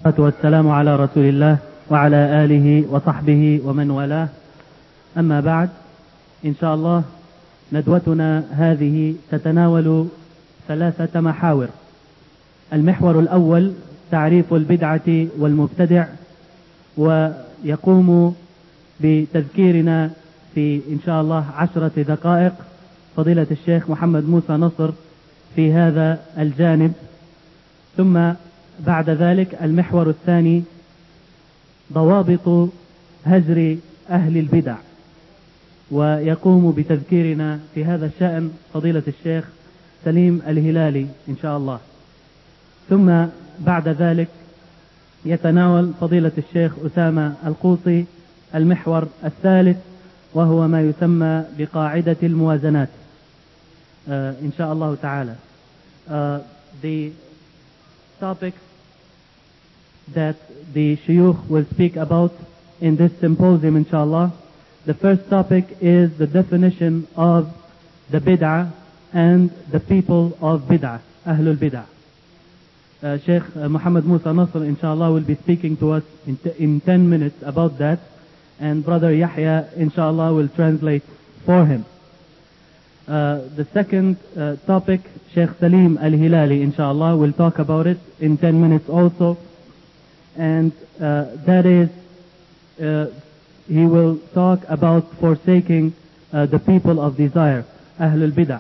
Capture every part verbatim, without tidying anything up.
والسلام على رسول الله وعلى آله وصحبه ومن والاه. أما بعد، إن شاء الله ندوتنا هذه تتناول ثلاثة محاور. المحور الأول تعريف البدعة والمبتدع، ويقوم بتذكيرنا في إن شاء الله عشرة دقائق فضيلة الشيخ محمد موسى نصر في هذا الجانب. ثم بعد ذلك المحور الثاني ضوابط هجر أهل البدع، ويقوم بتذكيرنا في هذا الشأن فضيلة الشيخ سليم الهلالي إن شاء الله. ثم بعد ذلك يتناول فضيلة الشيخ أسامة القوصي المحور الثالث، وهو ما يسمى بقاعدة الموازنات آه إن شاء الله تعالى. uh, The topics that the shuyukh will speak about in this symposium inshallah. The first topic is the definition of the bid'ah and the people of bid'ah, Ahlul Bid'ah. Uh, Sheikh uh, Muhammad Musa Nasr inshallah will be speaking to us in, t- in ten minutes about that, and Brother Yahya inshallah will translate for him. Uh, the second uh, topic, Sheikh Salim Al-Hilali inshallah will talk about it in ten minutes also, and uh, that is uh, he will talk about forsaking uh, the people of desire, Ahlul Bid'ah.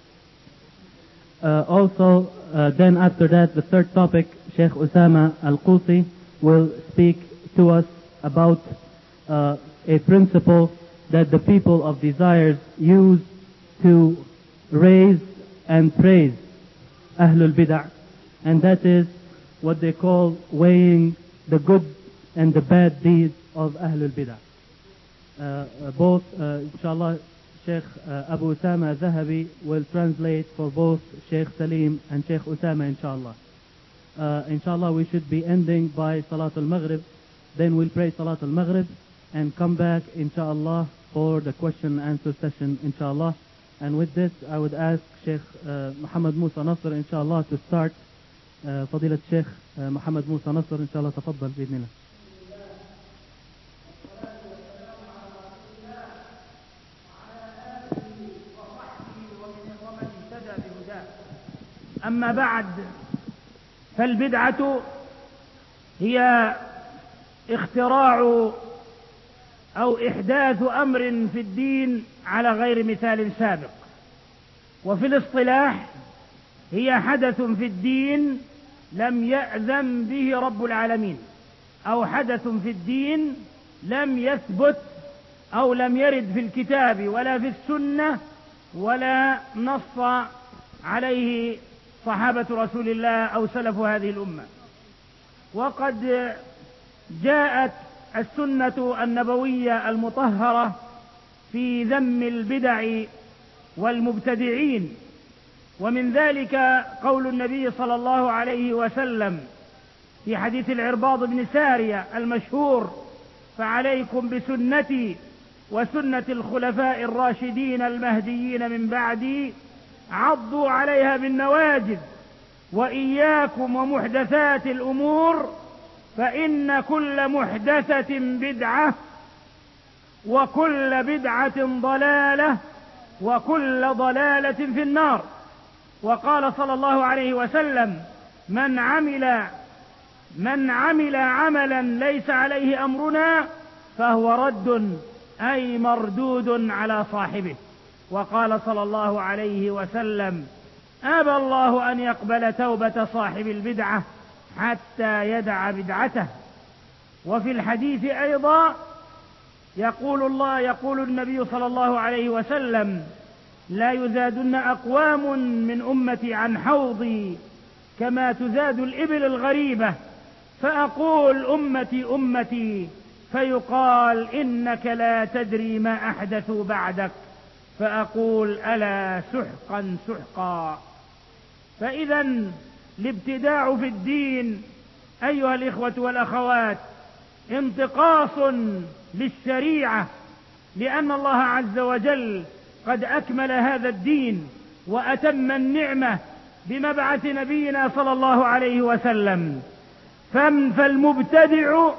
Uh, also uh, then after that, the third topic, Sheikh Usama Al-Qusi will speak to us about uh, a principle that the people of desires use to raise and praise Ahlul Bid'ah, and that is what they call weighing the good and the bad deeds of Ahlul Bid'ah. Uh, uh, both, uh, inshallah, Sheikh uh, Abu Usama Zahabi will translate for both Sheikh Salim and Sheikh Usama inshallah. Uh, inshallah we should be ending by Salatul Maghrib, then we'll pray Salatul Maghrib and come back inshallah for the question and answer session inshallah. And with this, I would ask Sheikh uh, Muhammad Musa Nasr inshallah to start. uh, فضيلة Sheikh uh, Muhammad Musa Nasr inshallah, تفضل بإذن الله. أما بعد، فالبدعة هي اختراع أو إحداث أمر في الدين على غير مثال سابق، وفي الاصطلاح هي حدث في الدين لم يأذن به رب العالمين، أو حدث في الدين لم يثبت أو لم يرد في الكتاب ولا في السنة ولا نص عليه صحابة رسول الله أو سلف هذه الأمة. وقد جاءت السنة النبوية المطهرة في ذم البدع والمبتدعين، ومن ذلك قول النبي صلى الله عليه وسلم في حديث العرباض بن سارية المشهور: فعليكم بسنتي وسنة الخلفاء الراشدين المهديين من بعدي، عضوا عليها بالنواجذ، وإياكم ومحدثات الأمور، فإن كل محدثة بدعة، وكل بدعة ضلالة، وكل ضلالة في النار. وقال صلى الله عليه وسلم: من عمل من عمل عملا ليس عليه أمرنا فهو رد، أي مردود على صاحبه. وقال صلى الله عليه وسلم: أبى الله أن يقبل توبة صاحب البدعة حتى يدع بدعته. وفي الحديث أيضا يقول الله يقول النبي صلى الله عليه وسلم: لا يزادن أقوام من أمتي عن حوضي كما تزاد الإبل الغريبة، فأقول أمتي أمتي، فيقال إنك لا تدري ما أحدثوا بعدك، فأقول ألا سحقا سحقا. فإذا الابتداع في الدين أيها الإخوة والأخوات انتقاص للشريعة، لأن الله عز وجل قد أكمل هذا الدين وأتم النعمة بمبعث نبينا صلى الله عليه وسلم. فالمبتدع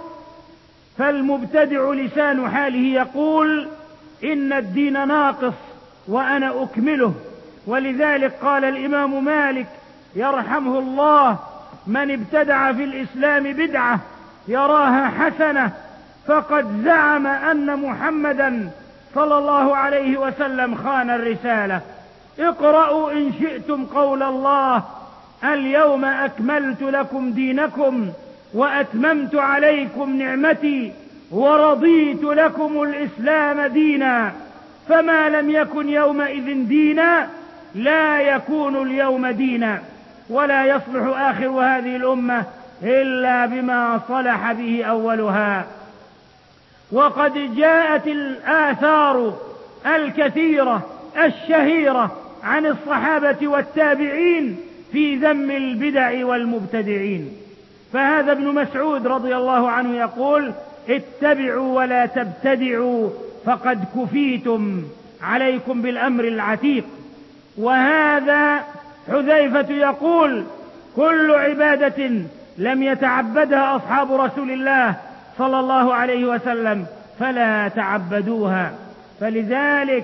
فالمبتدع لسان حاله يقول إن الدين ناقص وأنا أكمله. ولذلك قال الإمام مالك يرحمه الله: من ابتدع في الإسلام بدعة يراها حسنة فقد زعم أن محمدا صلى الله عليه وسلم خان الرسالة. اقرأوا إن شئتم قول الله: اليوم أكملت لكم دينكم وأتممت عليكم نعمتي ورضيت لكم الإسلام دينا. فما لم يكن يومئذ دينا لا يكون اليوم دينا، ولا يصلح آخر هذه الأمة إلا بما صلح به أولها. وقد جاءت الآثار الكثيرة الشهيرة عن الصحابة والتابعين في ذم البدع والمبتدعين. فهذا ابن مسعود رضي الله عنه يقول: اتبعوا ولا تبتدعوا فقد كفيتم، عليكم بالأمر العتيق. وهذا حذيفة يقول: كل عبادة لم يتعبدها أصحاب رسول الله صلى الله عليه وسلم فلا تعبدوها. فلذلك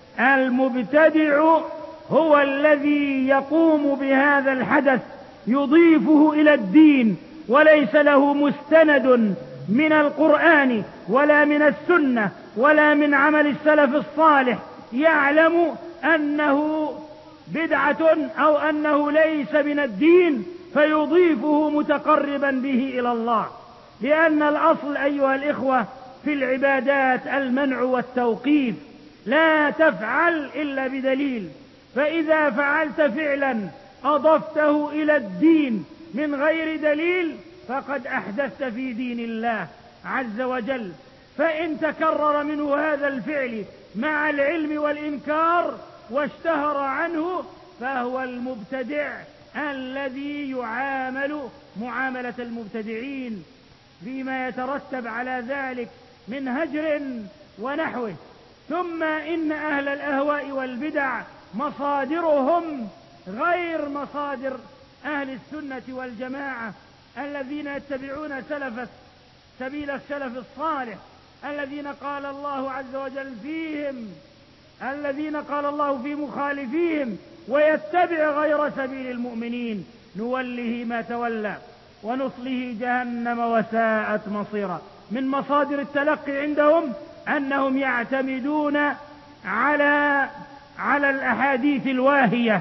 المبتدع هو الذي يقوم بهذا الحدث يضيفه إلى الدين وليس له مستند من القرآن ولا من السنة ولا من عمل السلف الصالح يعلم أنه بدعة أو أنه ليس من الدين فيضيفه متقربا به إلى الله. لأن الأصل أيها الإخوة في العبادات المنع والتوقيف، لا تفعل إلا بدليل. فإذا فعلت فعلا أضفته إلى الدين من غير دليل فقد أحدثت في دين الله عز وجل. فإن تكرر منه هذا الفعل مع العلم والإنكار واشتهر عنه فهو المبتدع الذي يعامل معاملة المبتدعين فيما يترتب على ذلك من هجر ونحوه. ثم إن أهل الأهواء والبدع مصادرهم غير مصادر أهل السنة والجماعة الذين يتبعون سلف سبيل السلف الصالح الذين قال الله عز وجل فيهم الذين قال الله في مخالفيهم: ويتبع غير سبيل المؤمنين نوله ما تولى ونصله جهنم وساءت مصيرا. من مصادر التلقي عندهم أنهم يعتمدون على على الأحاديث الواهية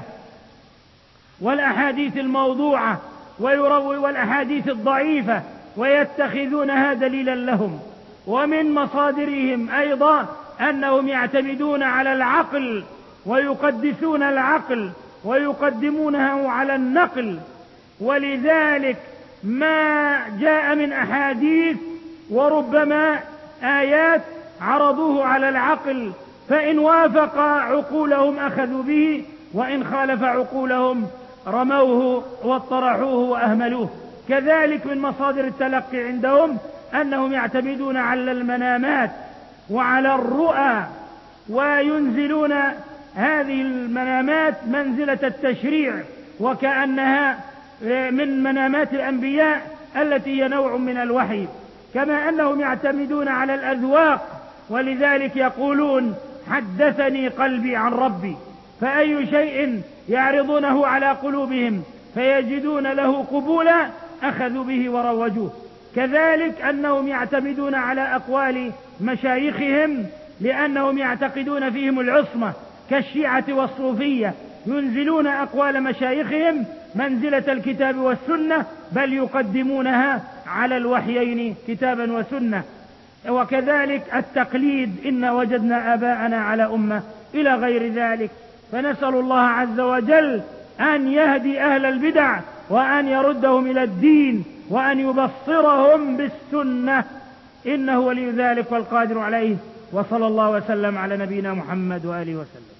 والأحاديث الموضوعة ويروي والأحاديث الضعيفة ويتخذونها دليلا لهم. ومن مصادرهم أيضا أنهم يعتمدون على العقل ويقدسون العقل ويقدمونه على النقل. ولذلك ما جاء من أحاديث وربما آيات عرضوه على العقل، فإن وافق عقولهم أخذوا به وإن خالف عقولهم رموه واطرحوه وأهملوه. كذلك من مصادر التلقي عندهم أنهم يعتمدون على المنامات وعلى الرؤى وينزلون هذه المنامات منزلة التشريع وكأنها من منامات الأنبياء التي هي نوع من الوحي. كما أنهم يعتمدون على الأذواق، ولذلك يقولون: حدثني قلبي عن ربي. فأي شيء يعرضونه على قلوبهم فيجدون له قبولا أخذوا به وروجوه. كذلك أنهم يعتمدون على أقوال مشايخهم لأنهم يعتقدون فيهم العصمة كالشيعة والصوفية، ينزلون أقوال مشايخهم منزلة الكتاب والسنة بل يقدمونها على الوحيين كتابا وسنة. وكذلك التقليد: إن وجدنا آباءنا على أمة إلى غير ذلك. فنسأل الله عز وجل أن يهدي أهل البدع وأن يردهم إلى الدين وأن يبصرهم بالسنة، إنه ولي ذلك والقادر عليه. وصلى الله وسلم على نبينا محمد وآله وسلم.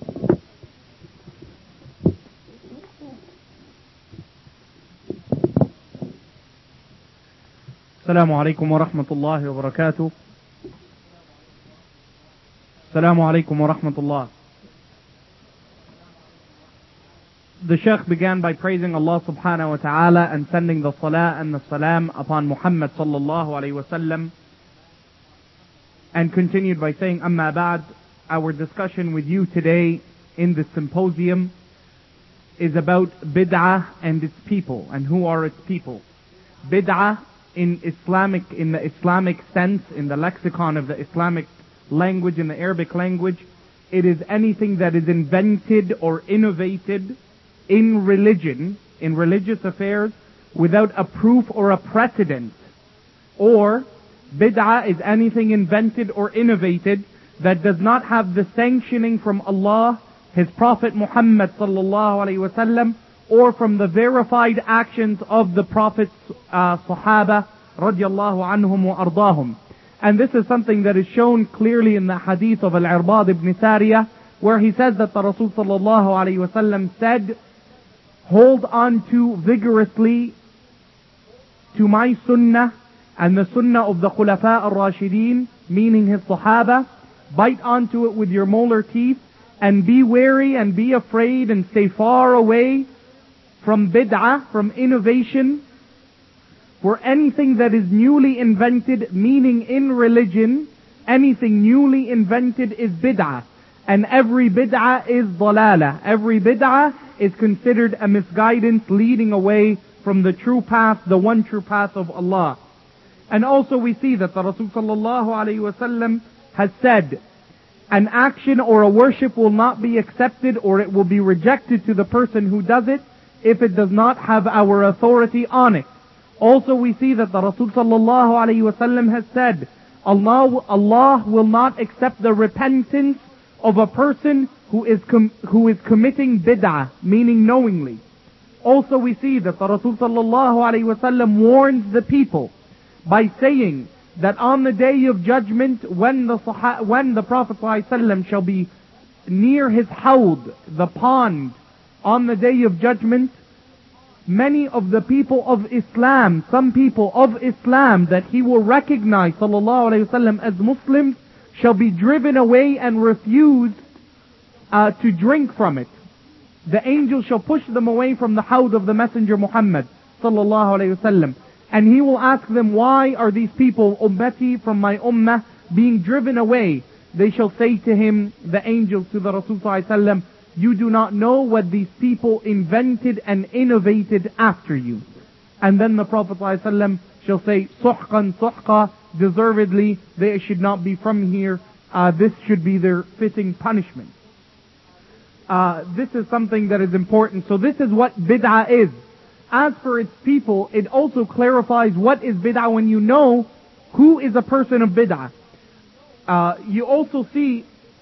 السلام عليكم ورحمة الله وبركاته. السلام عليكم ورحمة الله. The Shaykh began by praising Allah subhanahu wa ta'ala and sending the salah and the salam upon Muhammad sallallahu alayhi wasallam, and continued by saying, Amma ba'd, our discussion with you today in the symposium is about bid'ah and its people, and who are its people. Bid'ah in Islamic, in the Islamic sense, in the lexicon of the Islamic language, in the Arabic language, it is anything that is invented or innovated in religion, in religious affairs, without a proof or a precedent. Or, bid'ah is anything invented or innovated that does not have the sanctioning from Allah, His Prophet Muhammad sallallahu alaihi wasallam, or from the verified actions of the Prophet's uh, Sahaba radiallahu anhum wa ardahum. And this is something that is shown clearly in the hadith of Al-Irbad ibn Sariyah, where he says that the Rasul sallallahu alaihi wasallam said, hold on to vigorously to my sunnah and the sunnah of the Khulafa al-Rashideen, meaning his Sahaba. Bite onto it with your molar teeth and be wary and be afraid and stay far away from bid'ah, from innovation. For anything that is newly invented, meaning in religion, anything newly invented is bid'ah. And every bid'ah is dalala. Every bid'ah is considered a misguidance leading away from the true path, the one true path of Allah. And also we see that the Rasul sallallahu alayhi wasallam has said, an action or a worship will not be accepted or it will be rejected to the person who does it if it does not have our authority on it. Also we see that the Rasul sallallahu alayhi wasallam has said, Allah, Allah will not accept the repentance of a person who is com- who is committing bid'ah, meaning knowingly. Also we see that the Rasul sallallahu alayhi wasallam warns the people by saying that on the day of judgment, when the Sah- when the Prophet sallallahu alayhi wasallam shall be near his hawd, the pond, on the day of judgment, many of the people of Islam, some people of Islam that he will recognize sallallahu alayhi wasallam as Muslims, shall be driven away and refused uh, to drink from it. The angel shall push them away from the hawd of the Messenger Muhammad sallallahu alayhi wasallam. And he will ask them, why are these people, ummati, from my ummah, being driven away? They shall say to him, the angels to the Rasul sallallahu alayhi wasallam, you do not know what these people invented and innovated after you. And then the Prophet ﷺ shall say, suhqan suhqa, deservedly, they should not be from here. Uh, this should be their fitting punishment. Uh, this is something that is important. So this is what bid'ah is. As for its people, it also clarifies what is bid'ah when you know who is a person of bid'ah. Uh, you also see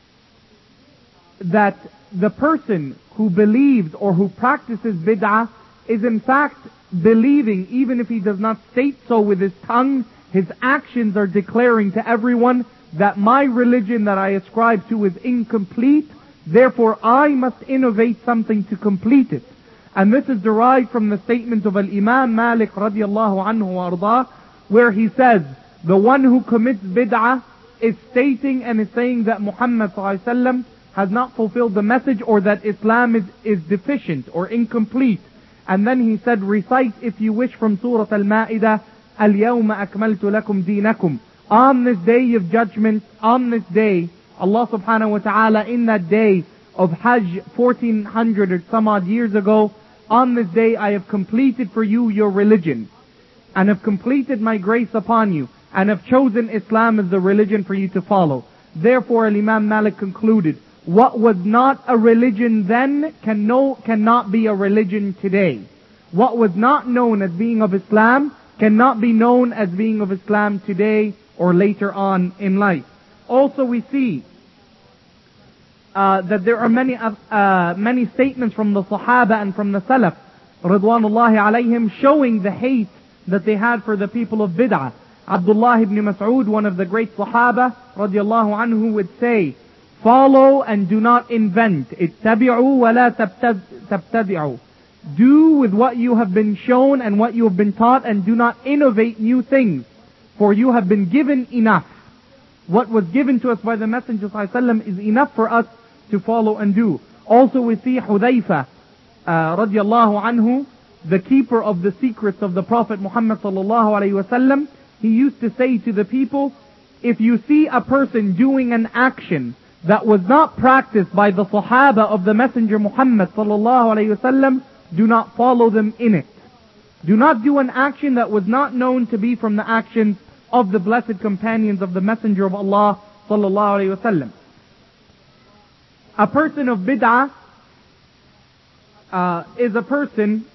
that the person who believes or who practices bid'ah is in fact believing, even if he does not state so with his tongue, his actions are declaring to everyone that my religion that I ascribe to is incomplete, therefore I must innovate something to complete it. And this is derived from the statement of Al-Imam Malik radiallahu anhu wa ardah, where he says, the one who commits bid'ah is stating and is saying that Muhammad sallallahu alaihi wasallam has not fulfilled the message, or that Islam is, is deficient or incomplete. And then he said, recite if you wish from Surah Al-Ma'idah, Al-Yawma akmaltu lakum deenakum. On this day of judgment, on this day, Allah subhanahu wa ta'ala, in that day of Hajj, fourteen hundred or some odd years ago, on this day I have completed for you your religion, and have completed my grace upon you, and have chosen Islam as the religion for you to follow. Therefore, Imam Malik concluded, what was not a religion then can no, cannot be a religion today. What was not known as being of Islam cannot be known as being of Islam today or later on in life. Also we see uh, that there are many uh, many statements from the Sahaba and from the Salaf, Ridwanullahi alayhim, showing the hate that they had for the people of bid'ah. Abdullah ibn Mas'ud, one of the great Sahaba, radiallahu anhu, would say, follow and do not invent. Ittabi'u wa la tabtadi'u. Do with what you have been shown and what you have been taught, and do not innovate new things, for you have been given enough. What was given to us by the Messenger ﷺ is enough for us to follow and do. Also we see Hudayfa uh, radiallahu anhu, the keeper of the secrets of the Prophet Muhammad sallallahu alayhi wasallam, he used to say to the people, if you see a person doing an action that was not practiced by the Sahaba of the Messenger Muhammad sallallahu alayhi wasallam, do not follow them in it. Do not do an action that was not known to be from the actions of the blessed companions of the Messenger of Allah sallallahu alayhi wasallam. A person of bid'ah uh, is a person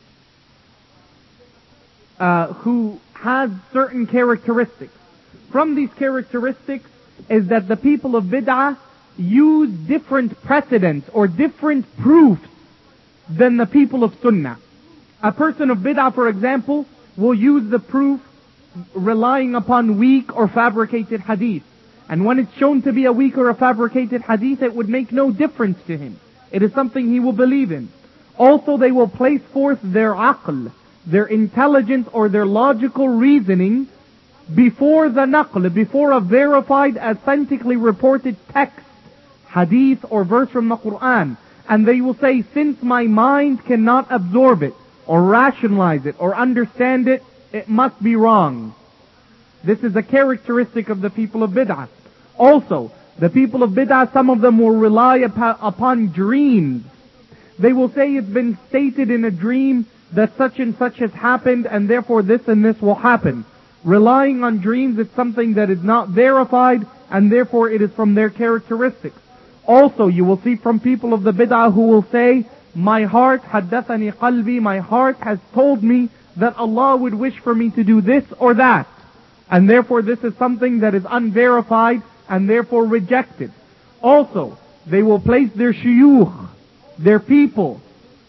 uh, who has certain characteristics. From these characteristics is that the people of bid'ah use different precedents or different proofs than the people of sunnah. A person of bid'ah, for example, will use the proof relying upon weak or fabricated hadith. And when it's shown to be a weak or a fabricated hadith, it would make no difference to him. It is something he will believe in. Also, they will place forth their aql, their intelligence or their logical reasoning before the naql, before a verified, authentically reported text, hadith or verse from the Quran. And they will say, since my mind cannot absorb it, or rationalize it, or understand it, it must be wrong. This is a characteristic of the people of bid'ah. Also, the people of bid'ah, some of them will rely upon dreams. They will say it's been stated in a dream that such and such has happened, and therefore this and this will happen. Relying on dreams is something that is not verified, and therefore it is from their characteristics. Also, you will see from people of the bid'ah who will say, my heart, haddathani qalbi, my heart has told me that Allah would wish for me to do this or that. And therefore this is something that is unverified and therefore rejected. Also, they will place their shuyukh, their people,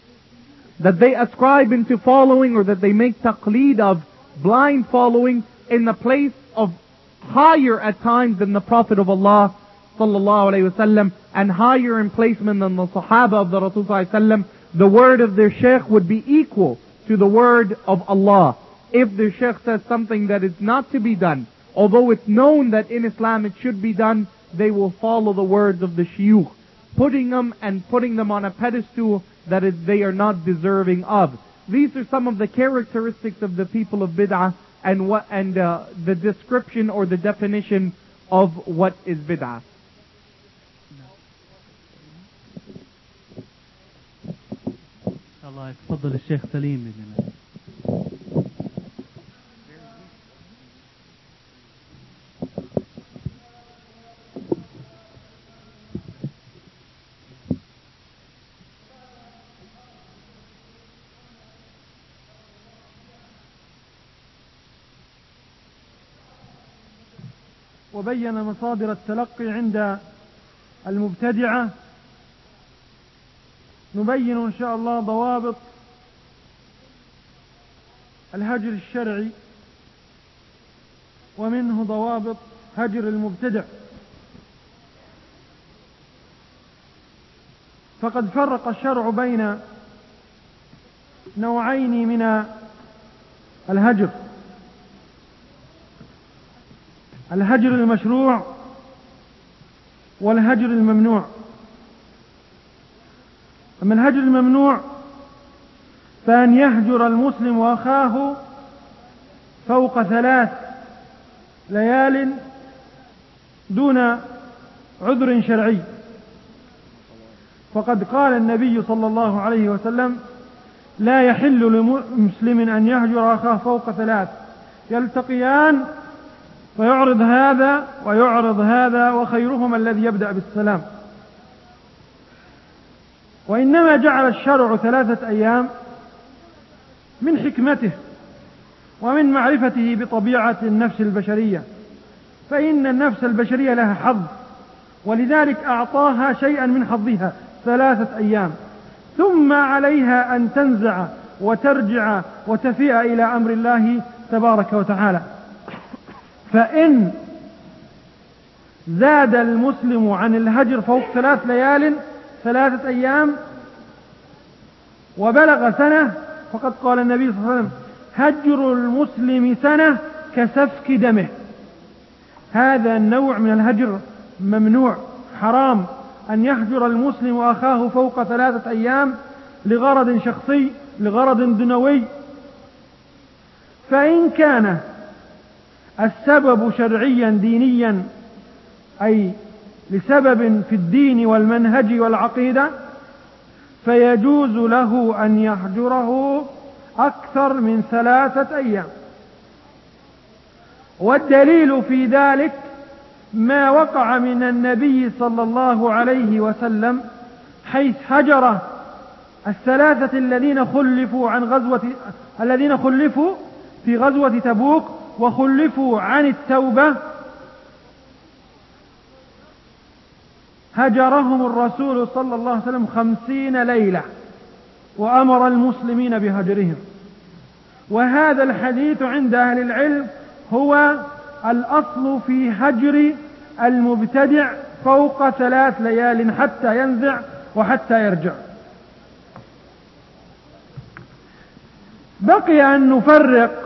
that they ascribe into following or that they make taqleed of, blind following, in the place of higher at times than the Prophet of Allah sallallahu alayhi wasallam, and higher in placement than the Sahaba of the Rasul sallallahu alayhi wasallam. The word of their Shaykh would be equal to the word of Allah. If their Shaykh says something that is not to be done, although it's known that in Islam it should be done, they will follow the words of the shuyukh, putting them and putting them on a pedestal that is, they are not deserving of. These are some of the characteristics of the people of bid'ah, and what and uh, the description or the definition of what is bid'ah. الله يتفضل الشيخ سليم بإذن وبين مصادر التلقي عند المبتدعة. نبين إن شاء الله ضوابط الهجر الشرعي، ومنه ضوابط هجر المبتدع. فقد فرق الشرع بين نوعين من الهجر: الهجر المشروع والهجر الممنوع. أما الهجر الممنوع فأن يهجر المسلم أخاه فوق ثلاث ليال دون عذر شرعي. فقد قال النبي صلى الله عليه وسلم: لا يحل لمسلم أن يهجر أخاه فوق ثلاث، يلتقيان فيعرض هذا ويعرض هذا وخيرهما الذي يبدأ بالسلام. وإنما جعل الشرع ثلاثة أيام من حكمته ومن معرفته بطبيعة النفس البشرية، فإن النفس البشرية لها حظ، ولذلك أعطاها شيئا من حظها ثلاثة أيام، ثم عليها أن تنزع وترجع وتفيء إلى أمر الله تبارك وتعالى. فإن زاد المسلم عن الهجر فوق ثلاث ليال ثلاثة أيام وبلغ سنة، فقد قال النبي صلى الله عليه وسلم: هجر المسلم سنة كسفك دمه. هذا النوع من الهجر ممنوع، حرام أن يهجر المسلم أخاه فوق ثلاثة أيام، لغرض شخصي، لغرض دنوي. فإن كان السبب شرعيا دينيا، أي لسبب في الدين والمنهج والعقيدة، فيجوز له أن يهجره أكثر من ثلاثة أيام. والدليل في ذلك ما وقع من النبي صلى الله عليه وسلم، حيث هجر الثلاثة الذين خلفوا عن غزوة الذين خلفوا في غزوة تبوك وخلفوا عن التوبة، هجرهم الرسول صلى الله عليه وسلم خمسين ليلة وأمر المسلمين بهجرهم. وهذا الحديث عند أهل العلم هو الأصل في هجر المبتدع فوق ثلاث ليال حتى ينزع وحتى يرجع. بقي أن نفرق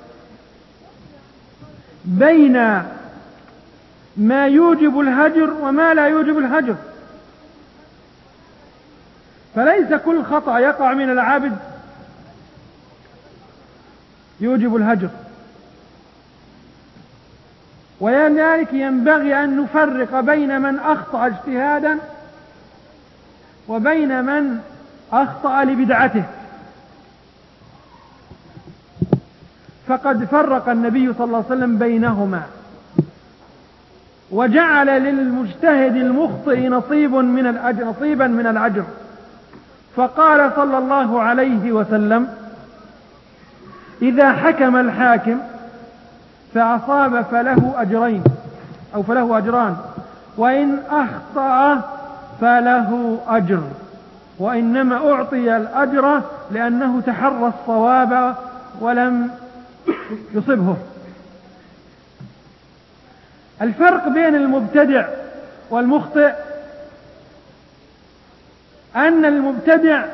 بين ما يوجب الهجر وما لا يوجب الهجر. فليس كل خطأ يقع من العبد يوجب الهجر، ولذلك ينبغي أن نفرق بين من أخطأ اجتهادا وبين من أخطأ لبدعته. فقد فرق النبي صلى الله عليه وسلم بينهما، وجعل للمجتهد المخطئ نصيب من الأجر نصيبا من الأجر. فقال صلى الله عليه وسلم: إذا حكم الحاكم فأصاب فله أجرين أو فله أجران، وإن أخطأ فله أجر، وإنما أعطي الأجر لأنه تحرى الصواب ولم يصبه. الفرق بين المبتدع والمخطئ أن المبتدع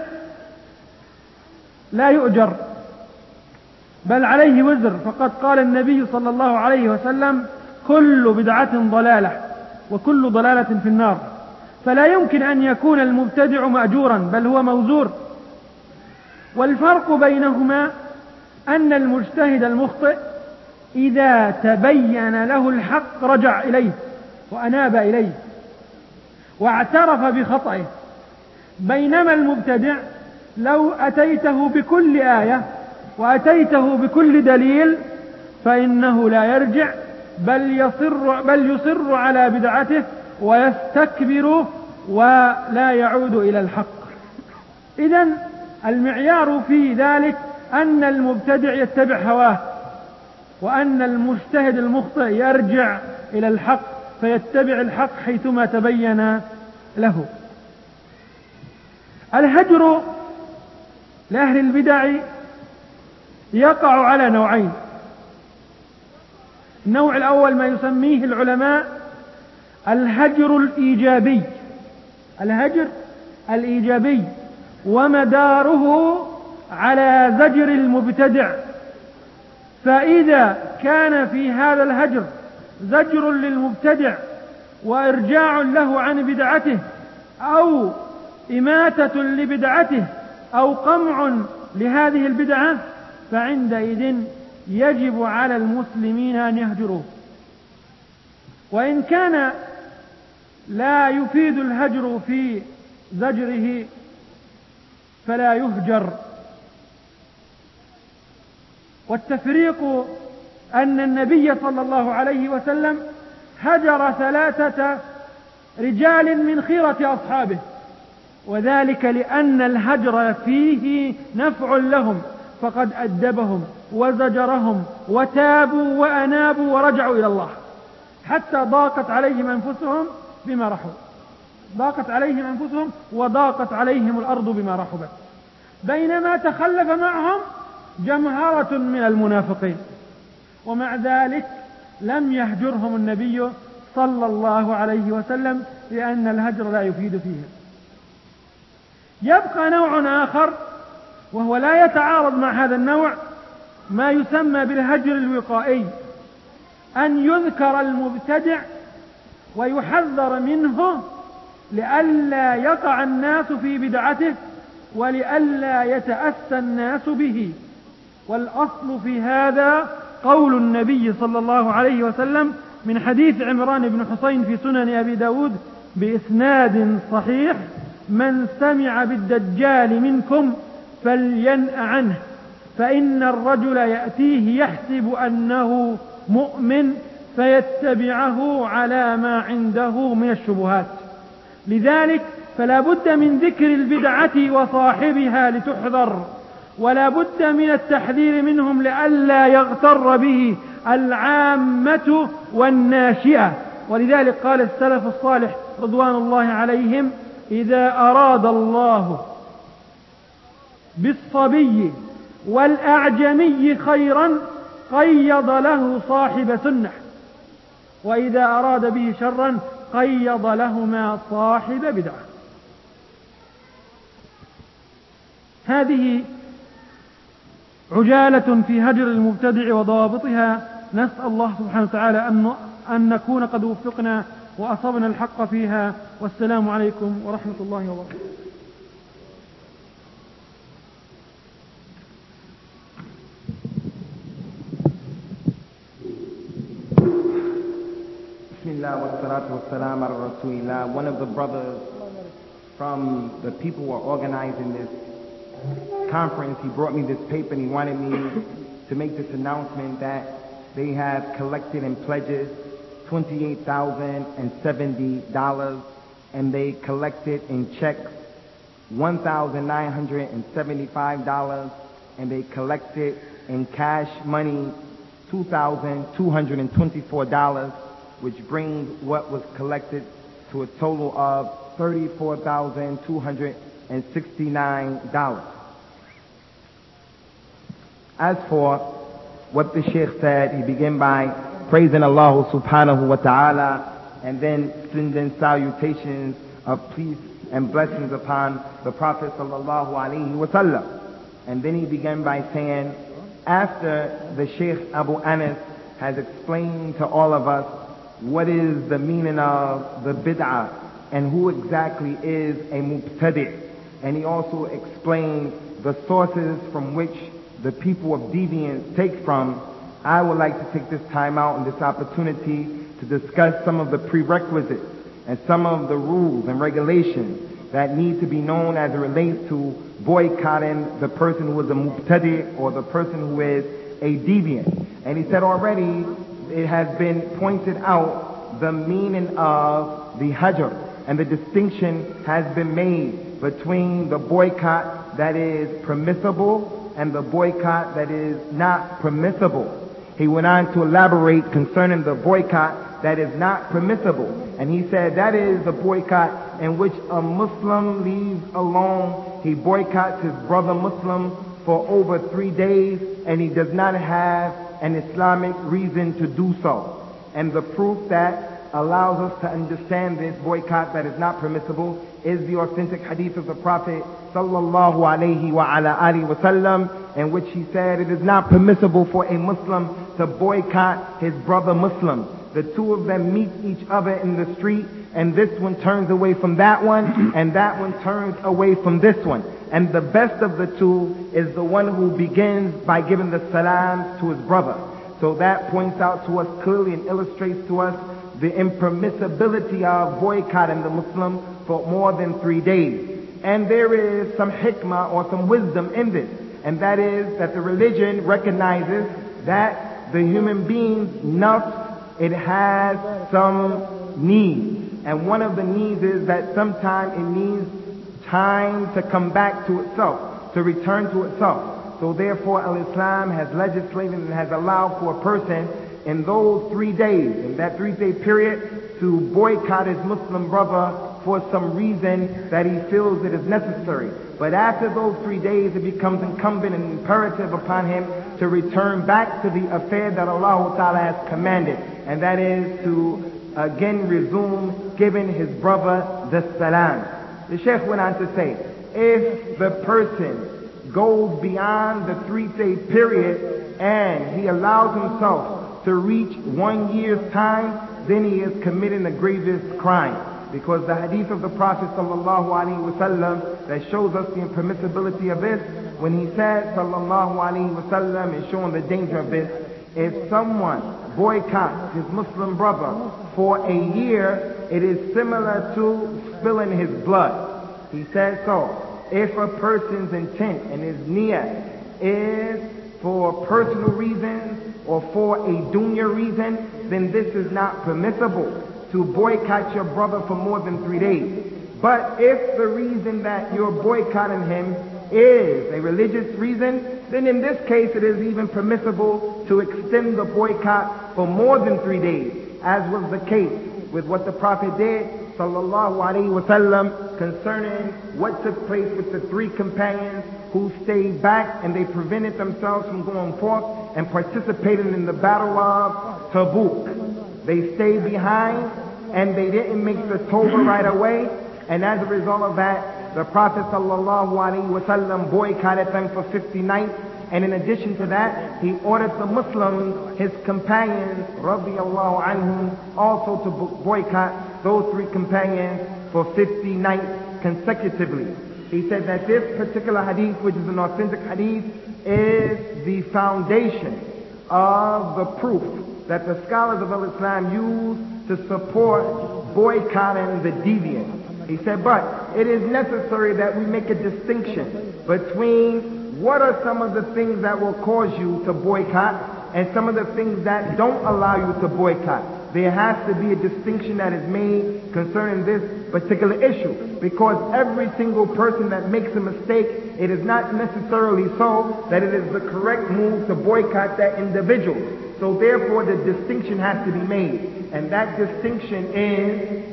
لا يؤجر بل عليه وزر، فقد قال النبي صلى الله عليه وسلم: كل بدعة ضلالة وكل ضلالة في النار. فلا يمكن أن يكون المبتدع مأجورا بل هو موزور. والفرق بينهما أن المجتهد المخطئ إذا تبين له الحق رجع إليه وأناب إليه واعترف بخطئه، بينما المبتدع لو أتيته بكل آية وأتيته بكل دليل فإنه لا يرجع بل يصر, بل يصر على بدعته ويستكبر ولا يعود إلى الحق. إذن المعيار في ذلك أن المبتدع يتبع هواه، وأن المجتهد المخطئ يرجع إلى الحق فيتبع الحق حيثما تبين له. الهجر لأهل البدع يقع على نوعين. النوع الأول ما يسميه العلماء الهجر الإيجابي، الهجر الإيجابي، ومداره على زجر المبتدع. فإذا كان في هذا الهجر زجر للمبتدع وإرجاع له عن بدعته أو إماتة لبدعته أو قمع لهذه البدعة، فعندئذ يجب على المسلمين أن يهجروه. وإن كان لا يفيد الهجر في زجره فلا يهجر. والتفريق أن النبي صلى الله عليه وسلم هجر ثلاثة رجال من خيرة أصحابه، وذلك لأن الهجر فيه نفع لهم، فقد أدبهم وزجرهم وتابوا وأنابوا ورجعوا إلى الله، حتى ضاقت عليهم أنفسهم بما رحبوا ضاقت عليهم أنفسهم وضاقت عليهم الأرض بما رحبت. بينما تخلف معهم جمهرة من المنافقين، ومع ذلك لم يهجرهم النبي صلى الله عليه وسلم، لأن الهجر لا يفيد فيه. يبقى نوع آخر وهو لا يتعارض مع هذا النوع، ما يسمى بالهجر الوقائي، أن يذكر المبتدع ويحذر منه لئلا يقع الناس في بدعته ولئلا يتأسى الناس به. والأصل في هذا قول النبي صلى الله عليه وسلم من حديث عمران بن حسين في سنن أبي داود بإسناد صحيح: من سمع بالدجال منكم فلينأ عنه، فإن الرجل يأتيه يحسب أنه مؤمن فيتبعه على ما عنده من الشبهات. لذلك فلا بد من ذكر البدعة وصاحبها لتحذر، ولا بد من التحذير منهم لئلا يغتر به العامة والناشئة. ولذلك قال السلف الصالح رضوان الله عليهم: إذا أراد الله بالصبي والأعجمي خيرا قيض له صاحب سنة، وإذا أراد به شرا قيض لهما صاحب بدعة. هذه عجالة في هجر المبتدع وضوابطها. نسأل الله سبحانه وتعالى أن نكون قد وفقنا وأصبنا الحق فيها. والسلام عليكم ورحمة الله وبركاته. Bismillah wa salatu wa salam ala Rasulillah. One of the brothers from the people who are organizing this conference, he brought me this paper and he wanted me to make this announcement that they have collected in pledges twenty-eight thousand seventy dollars, and they collected in checks one thousand nine hundred seventy-five dollars, and they collected in cash money two thousand two hundred twenty-four dollars, which brings what was collected to a total of thirty-four thousand two hundred sixty-nine dollars. As for what the Sheikh said, he began by praising Allah subhanahu wa ta'ala and then sending salutations of peace and blessings upon the Prophet sallallahu alaihi wasallam. And then he began by saying, after the Sheikh Abu Anas has explained to all of us what is the meaning of the bid'ah and who exactly is a mubtadi', and he also explained the sources from which the people of deviance take from, I would like to take this time out and this opportunity to discuss some of the prerequisites and some of the rules and regulations that need to be known as it relates to boycotting the person who is a mubtadi' or the person who is a deviant. And he said already, it has been pointed out the meaning of the hajr, and the distinction has been made between the boycott that is permissible and the boycott that is not permissible. He went on to elaborate concerning the boycott that is not permissible, and he said that is the boycott in which a Muslim leaves alone. He boycotts his brother Muslim for over three days and he does not have an Islamic reason to do so. And the proof that allows us to understand this boycott that is not permissible is the authentic hadith of the Prophet sallallahu alayhi wa ala alihi wa sallam, in which he said it is not permissible for a Muslim to boycott his brother Muslim. The two of them meet each other in the street, and this one turns away from that one, and that one turns away from this one. And the best of the two is the one who begins by giving the salams to his brother. So that points out to us clearly and illustrates to us the impermissibility of boycotting the Muslim for more than three days. And there is some hikmah or some wisdom in this, and that is that the religion recognizes that the human being's nafs, it has some needs, and one of the needs is that sometimes it needs time to come back to itself, to return to itself. So therefore Al-Islam has legislated and has allowed for a person in those three days, in that three-day period, to boycott his Muslim brother for some reason that he feels it is necessary. But after those three days, it becomes incumbent and imperative upon him to return back to the affair that Allah Ta'ala has commanded, and that is to again resume giving his brother the salam. The Sheikh went on to say, if the person goes beyond the three-day period and he allows himself to reach one year's time, then he is committing a grievous crime. Because the hadith of the Prophet sallallahu alaihi wasallam that shows us the impermissibility of this, when he said sallallahu alaihi wasallam is showing the danger of this, if someone boycotts his Muslim brother for a year, it is similar to spilling his blood. He said so. If a person's intent and his niyyah is for personal reasons or for a dunya reason, then this is not permissible to boycott your brother for more than three days. But if the reason that you're boycotting him is a religious reason, then in this case it is even permissible to extend the boycott for more than three days, as was the case with what the Prophet did, sallallahu alaihi wasallam, concerning what took place with the three companions who stayed back and they prevented themselves from going forth and participating in the battle of Tabuk. They stayed behind and they didn't make the Tawbah right away, and as a result of that, the Prophet sallallahu alaihi wasallam boycotted them for fifty nights. And in addition to that, he ordered the Muslims, his companions, radiyallahu anhum, also to boycott those three companions for fifty nights consecutively. He said that this particular hadith, which is an authentic hadith, is the foundation of the proof that the scholars of Islam use to support boycotting the deviant. He said, but it is necessary that we make a distinction between what are some of the things that will cause you to boycott and some of the things that don't allow you to boycott. There has to be a distinction that is made concerning this particular issue, because every single person that makes a mistake, it is not necessarily so that it is the correct move to boycott that individual. So therefore the distinction has to be made, and that distinction is,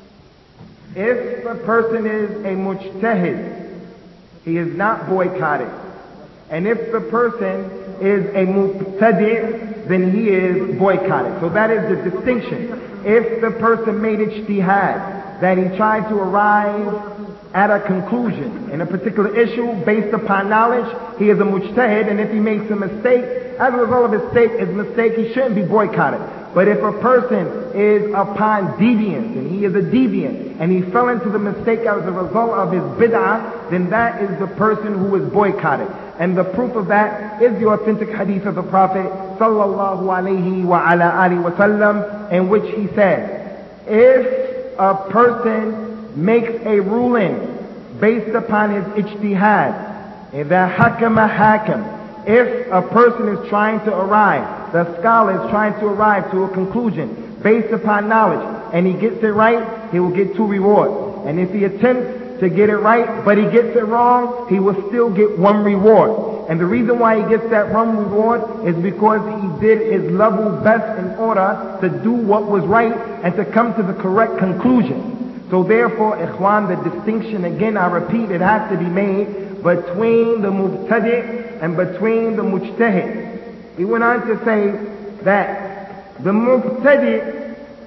if the person is a mujtahid, he is not boycotted. And if the person is a mubtadi', then he is boycotted. So that is the distinction. If the person made ijtihad, that he tried to arrive at a conclusion in a particular issue based upon knowledge, he is a mujtahid, and if he makes a mistake, as a result of his mistake, his mistake, he shouldn't be boycotted. But if a person is upon deviance, and he is a deviant, and he fell into the mistake as a result of his bid'ah, then that is the person who is boycotted. And the proof of that is the authentic hadith of the Prophet sallallahu alaihi wa ala alihi wa sallam, in which he said, if a person makes a ruling based upon his ijtihad, إِذَا حَكَمَ حَاكَمْ, if a person is trying to arrive, the scholar is trying to arrive to a conclusion based upon knowledge, and he gets it right, he will get two rewards. And if he attempts to get it right, but he gets it wrong, he will still get one reward. And the reason why he gets that one reward is because he did his level best in order to do what was right and to come to the correct conclusion. So therefore, ikhwan, the distinction, again I repeat, it has to be made between the mubtadi' and between the mujtahid. He went on to say that the mubtadi',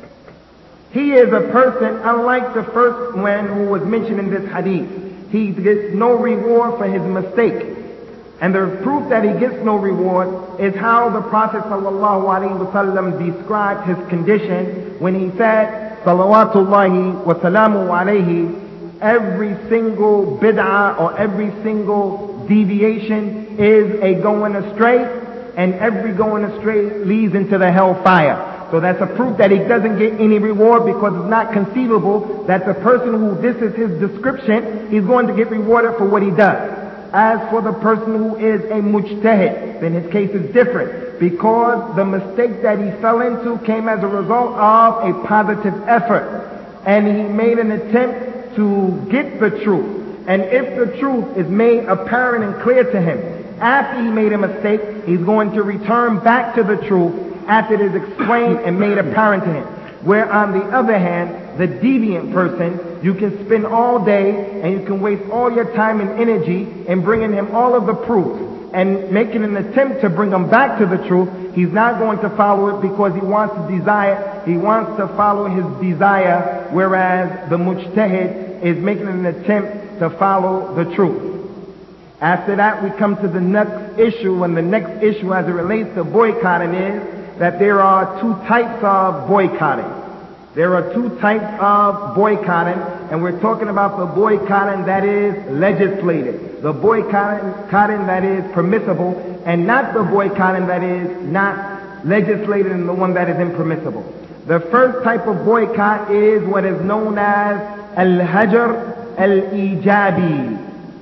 he is a person unlike the first one who was mentioned in this hadith. He gets no reward for his mistake. And the proof that he gets no reward is how the Prophet sallallahu alaihi wasallam described his condition when he said, salawatullahi wa salamu alayhi, every single bid'ah or every single deviation is a going astray, and every going astray leads into the hellfire. So that's a proof that he doesn't get any reward, because it's not conceivable that the person who this is his description, he's going to get rewarded for what he does. As for the person who is a mujtahid, then his case is different, because the mistake that he fell into came as a result of a positive effort, and he made an attempt to get the truth. And if the truth is made apparent and clear to him after he made a mistake, he's going to return back to the truth after it is explained and made apparent to him. Where on the other hand, the deviant person, you can spend all day and you can waste all your time and energy in bringing him all of the proofs and making an attempt to bring him back to the truth. He's not going to follow it because he wants to desire, he wants to follow his desire, whereas the mujtahid is making an attempt to follow the truth. After that, we come to the next issue, and the next issue as it relates to boycotting is that there are two types of boycotting. There are two types of boycotting, and we're talking about the boycotting that is legislated, the boycotting that is permissible, and not the boycotting that is not legislated and the one that is impermissible. The first type of boycott is what is known as al-hajr al-ijabi,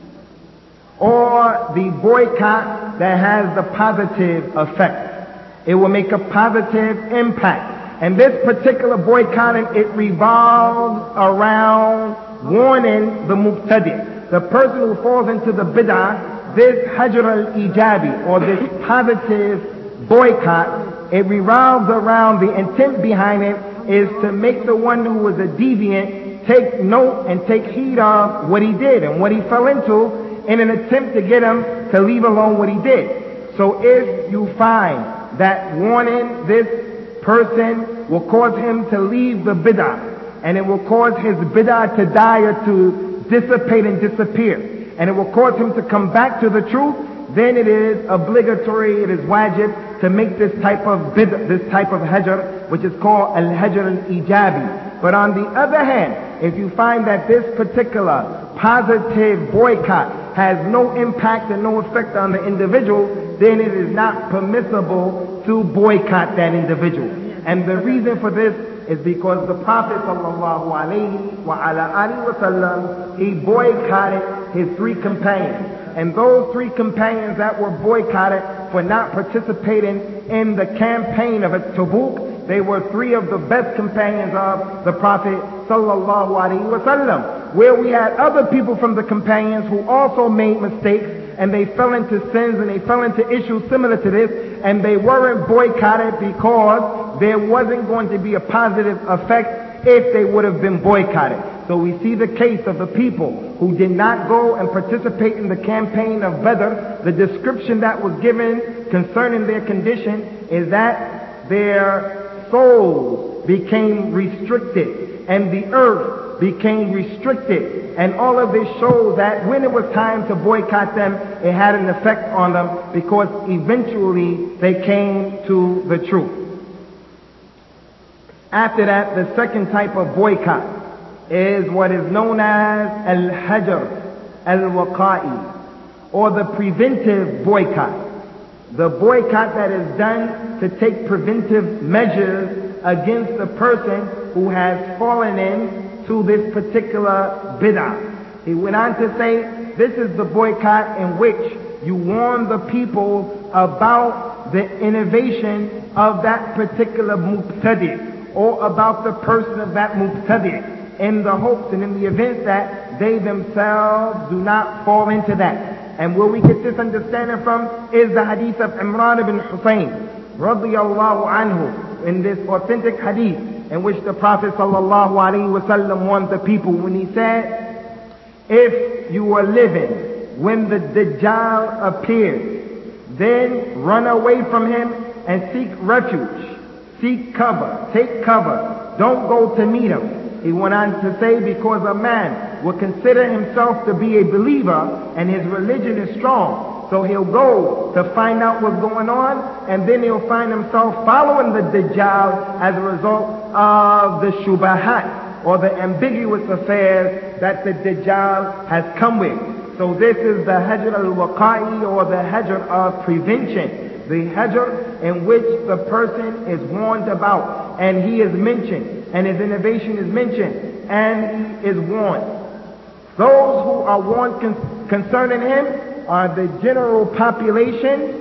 or the boycott that has the positive effect. It will make a positive impact. And this particular boycotting, it revolves around warning the mubtadi', the person who falls into the bid'ah. This hajr al-ijabi, or this positive boycott, it revolves around, the intent behind it is to make the one who is a deviant take note and take heed of what he did and what he fell into, in an attempt to get him to leave alone what he did. So if you find that warning this person will cause him to leave the bid'ah, and it will cause his bid'ah to die or to dissipate and disappear, and it will cause him to come back to the truth, then it is obligatory, it is wajib to make this type of bid'ah, this type of hajr, which is called al-hajr al-ijabi. But on the other hand, if you find that this particular positive boycott has no impact and no effect on the individual, then it is not permissible to boycott that individual. And the reason for this is because the Prophet sallallahu alayhi wa ala alihi wa sallam, he boycotted his three companions. And those three companions that were boycotted for not participating in the campaign of Tabuk, they were three of the best companions of the Prophet sallallahu alayhi wa sallam. Where we had other people from the companions who also made mistakes, and they fell into sins and they fell into issues similar to this, and they weren't boycotted because there wasn't going to be a positive effect if they would have been boycotted. So we see the case of the people who did not go and participate in the campaign of Badr. The description that was given concerning their condition is that their souls became restricted and the earth became restricted, and all of this shows that when it was time to boycott them, it had an effect on them, because eventually they came to the truth. After that, the second type of boycott is what is known as al-hajr al-waqa'i, or the preventive boycott. The boycott that is done to take preventive measures against the person who has fallen in to this particular bid'ah. He went on to say, this is the boycott in which you warn the people about the innovation of that particular mubtadi', or about the person of that mubtadi', in the hopes and in the event that they themselves do not fall into that. And where we get this understanding from is the hadith of Imran ibn Husayn radiyallahu anhu, in this authentic hadith in which the Prophet sallallahu alaihi wasallam warned the people when he said, if you are living when the Dajjal appears, then run away from him and seek refuge, seek cover, take cover, don't go to meet him. He went on to say, because a man will consider himself to be a believer and his religion is strong, so he'll go to find out what's going on, and then he'll find himself following the Dajjal as a result of the shubahat, or the ambiguous affairs that the Dajjal has come with. So this is the hajr al-waqa'i, or the hajr of prevention. The hajr in which the person is warned about, and he is mentioned, and his innovation is mentioned, and he is warned. Those who are warned con- concerning him are the general population,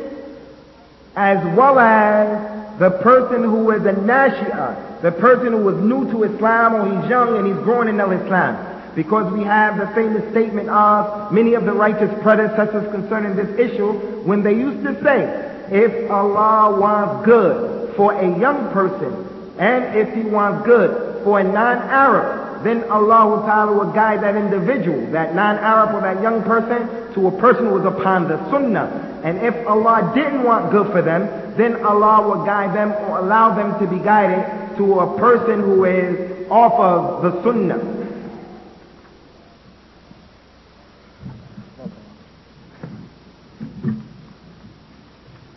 as well as the person who is a nashi'ah, the person who is new to Islam, or he's young and he's growing in Islam. Because we have the famous statement of many of the righteous predecessors concerning this issue, when they used to say, if Allah wants good for a young person, and if he wants good for a non-Arab, then Allah Ta'ala will guide that individual, that non-Arab or that young person, to a person who is upon the Sunnah. And if Allah didn't want good for them, then Allah will guide them, or allow them to be guided to a person who is off of the Sunnah.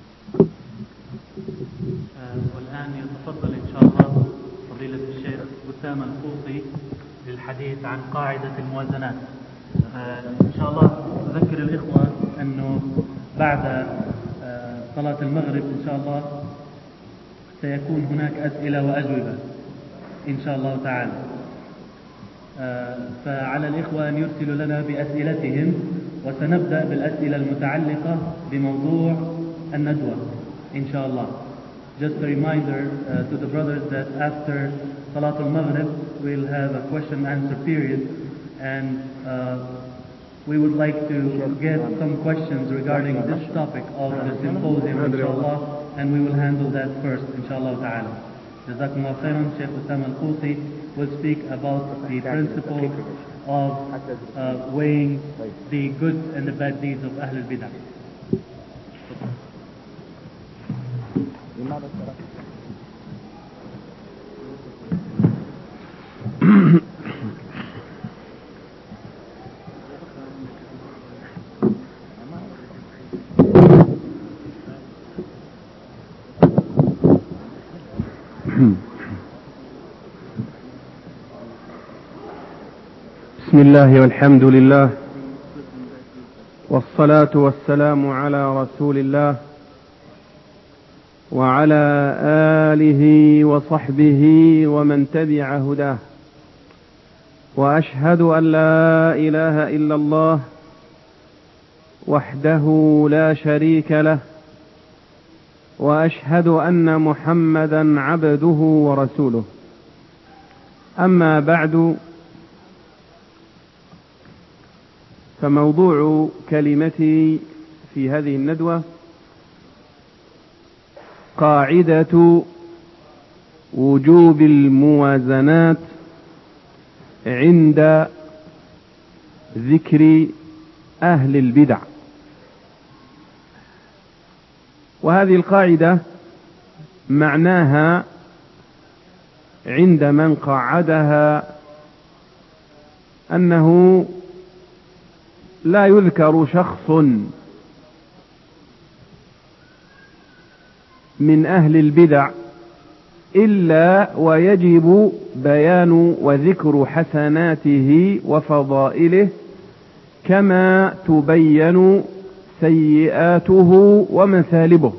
والآن يتفضل إن شاء الله فضيلة الشيخ أسامة القوصي للحديث عن قاعدة الموازنات. آه إن شاء الله أذكر الإخوة أنه بعد آه صلاة المغرب إن شاء الله سيكون هناك أسئلة وأجوبة إن شاء الله تعالى. آه فعلى الإخوة أن يرسلوا لنا بأسئلتهم، وسنبدأ بالأسئلة المتعلقة بموضوع الندوة إن شاء الله. Just a reminder uh, to the brothers that after Salat al-Maghrib we'll have a question answer period, and uh, we would like to get some questions regarding this topic of the symposium inshallah, and we will handle that first inshallah ta'ala. Jazakumullah khairan. Sheikh Usama al-Qusi will speak about the principle of uh, weighing the good and the bad deeds of Ahl al-Bid'ah. بسم الله والحمد لله والصلاة والسلام على رسول الله وعلى آله وصحبه ومن تبع هداه، وأشهد أن لا إله إلا الله وحده لا شريك له، وأشهد أن محمدا عبده ورسوله. أما بعد، فموضوع كلمتي في هذه الندوة قاعدة وجوب الموازنات عند ذكر أهل البدع. وهذه القاعدة معناها عند من قعدها أنه لا يذكر شخص من أهل البدع إلا ويجب بيان وذكر حسناته وفضائله كما تبين سيئاته ومثالبه.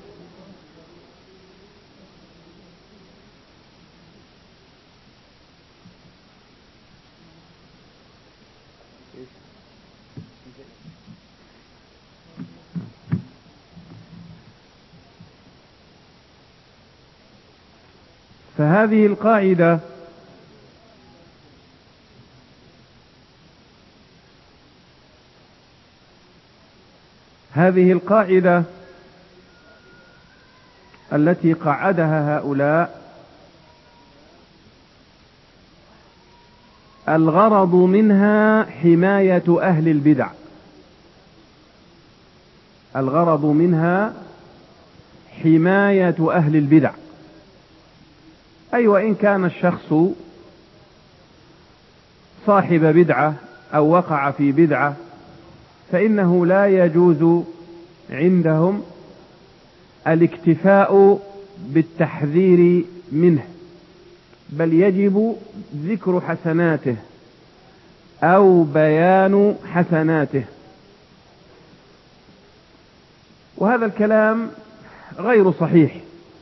فهذه القاعدة هذه القاعدة التي قعدها هؤلاء الغرض منها حماية أهل البدع. الغرض منها حماية أهل البدع، أي وإن كان الشخص صاحب بدعة أو وقع في بدعة، فإنه لا يجوز عندهم الاكتفاء بالتحذير منه، بل يجب ذكر حسناته أو بيان حسناته. وهذا الكلام غير صحيح.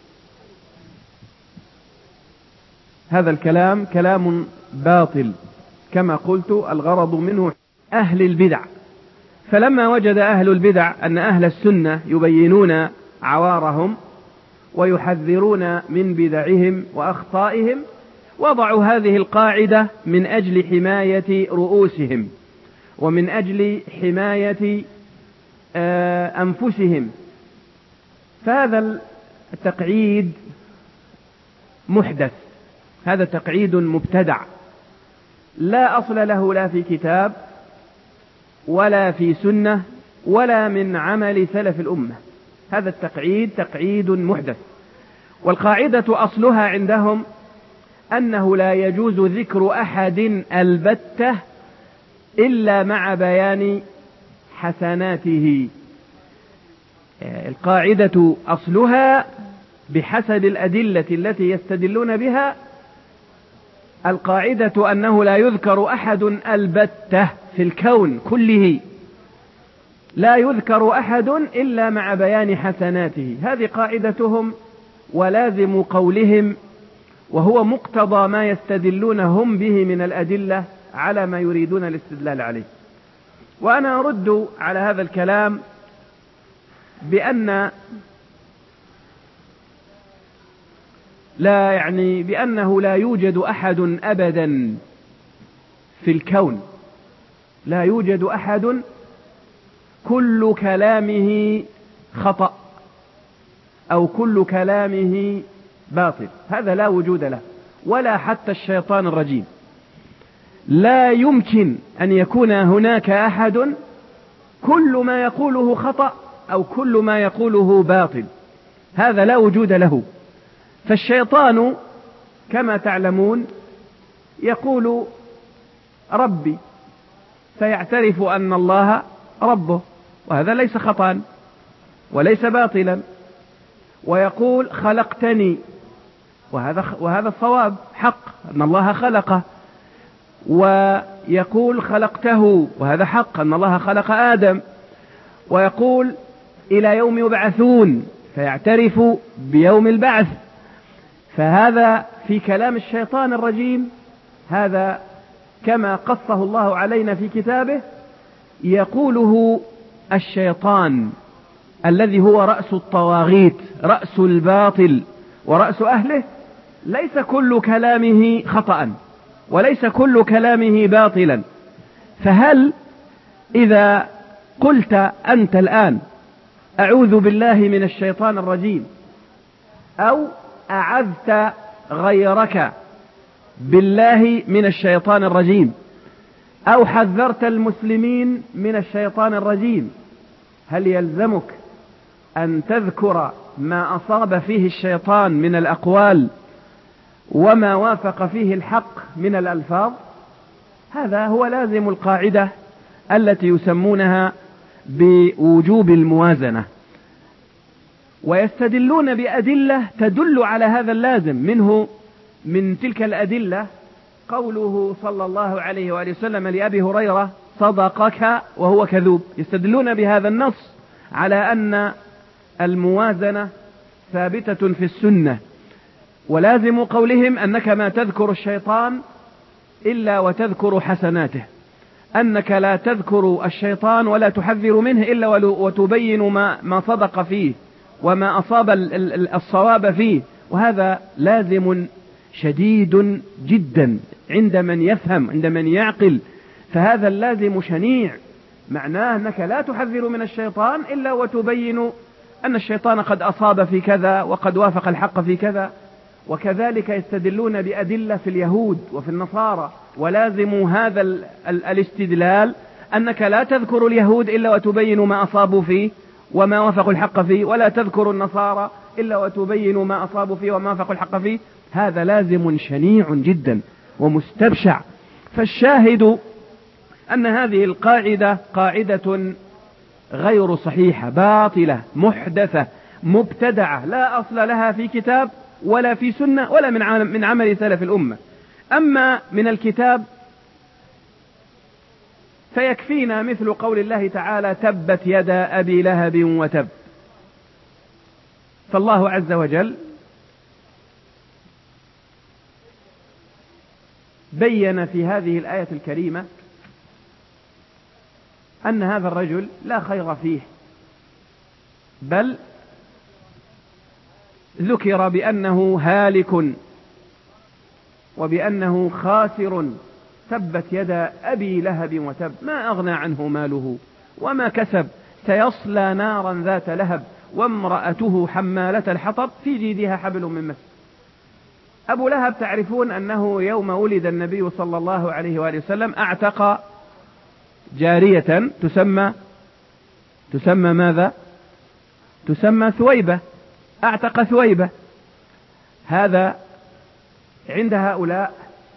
هذا الكلام كلام باطل. كما قلت، الغرض منه أهل البدع. فلما وجد أهل البدع أن أهل السنة يبينون عوارهم ويحذرون من بدعهم وأخطائهم، وضعوا هذه القاعدة من أجل حماية رؤوسهم ومن أجل حماية أنفسهم. فهذا التقعيد محدث، هذا تقعيد مبتدع لا أصل له لا في كتاب ولا في سنة ولا من عمل سلف الأمة. هذا التقعيد تقعيد محدث. والقاعدة أصلها عندهم أنه لا يجوز ذكر أحد البتة إلا مع بيان حسناته. القاعدة أصلها بحسب الأدلة التي يستدلون بها القاعدة أنه لا يذكر أحد البتة في الكون كله، لا يذكر أحد إلا مع بيان حسناته. هذه قاعدتهم ولازم قولهم، وهو مقتضى ما يستدلون هم به من الأدلة على ما يريدون الاستدلال عليه. وأنا أرد على هذا الكلام بأن لا يعني بأنه لا يوجد أحد أبدا في الكون، لا يوجد أحد كل كلامه خطأ أو كل كلامه باطل، هذا لا وجود له، ولا حتى الشيطان الرجيم. لا يمكن أن يكون هناك أحد كل ما يقوله خطأ أو كل ما يقوله باطل، هذا لا وجود له. فالشيطان كما تعلمون يقول ربي، فيعترف أن الله ربه، وهذا ليس خطأ وليس باطلا. ويقول خلقتني، وهذا وهذا الصواب حق أن الله خلقه. ويقول خلقته، وهذا حق أن الله خلق آدم. ويقول إلى يوم يبعثون، فيعترف بيوم البعث. فهذا في كلام الشيطان الرجيم، هذا كما قصه الله علينا في كتابه يقوله الشيطان الذي هو رأس الطواغيت، رأس الباطل ورأس أهله. ليس كل كلامه خطأ وليس كل كلامه باطلا. فهل إذا قلت أنت الآن أعوذ بالله من الشيطان الرجيم، أو أعذت غيرك بالله من الشيطان الرجيم، أو حذرت المسلمين من الشيطان الرجيم، هل يلزمك أن تذكر ما أصاب فيه الشيطان من الأقوال وما وافق فيه الحق من الألفاظ؟ هذا هو لازم القاعدة التي يسمونها بوجوب الموازنة. ويستدلون بأدلة تدل على هذا اللازم. منه من تلك الأدلة قوله صلى الله عليه وآله وسلم لأبي هريرة صدقك وهو كذوب. يستدلون بهذا النص على أن الموازنة ثابتة في السنة. ولازم قولهم أنك ما تذكر الشيطان إلا وتذكر حسناته، أنك لا تذكر الشيطان ولا تحذر منه إلا وتبين ما, ما صدق فيه وما أصاب الصواب فيه. وهذا لازم شديد جدا عند من يفهم، عند من يعقل. فهذا اللازم شنيع، معناه أنك لا تحذر من الشيطان إلا وتبين أن الشيطان قد أصاب في كذا وقد وافق الحق في كذا. وكذلك يستدلون بأدلة في اليهود وفي النصارى، ولازم هذا ال ال الاستدلال أنك لا تذكر اليهود إلا وتبين ما أصابوا فيه وما وافقوا الحق فيه، ولا تذكر النصارى إلا وتبين ما أصابوا فيه وما وافقوا الحق فيه. هذا لازم شنيع جدا ومستبشع. فالشاهد أن هذه القاعدة قاعدة غير صحيحة، باطلة، محدثة، مبتدعة، لا أصل لها في كتاب ولا في سنة ولا من من عمل سلف الأمة. أما من الكتاب فيكفينا مثل قول الله تعالى تبت يدا أبي لهب وتب. فالله عز وجل بين في هذه الآية الكريمة أن هذا الرجل لا خير فيه، بل ذكر بأنه هالك وبأنه خاسر. تبت يدا أبي لهب وتب ما أغنى عنه ماله وما كسب، سيصلى نارا ذات لهب وامرأته حمالة الحطب في جيدها حبل من مسد. أبو لهب تعرفون أنه يوم ولد النبي صلى الله عليه وآله وسلم أعتق جارية تسمى تسمى ماذا؟ تسمى ثويبة. أعتق ثويبة. هذا عند هؤلاء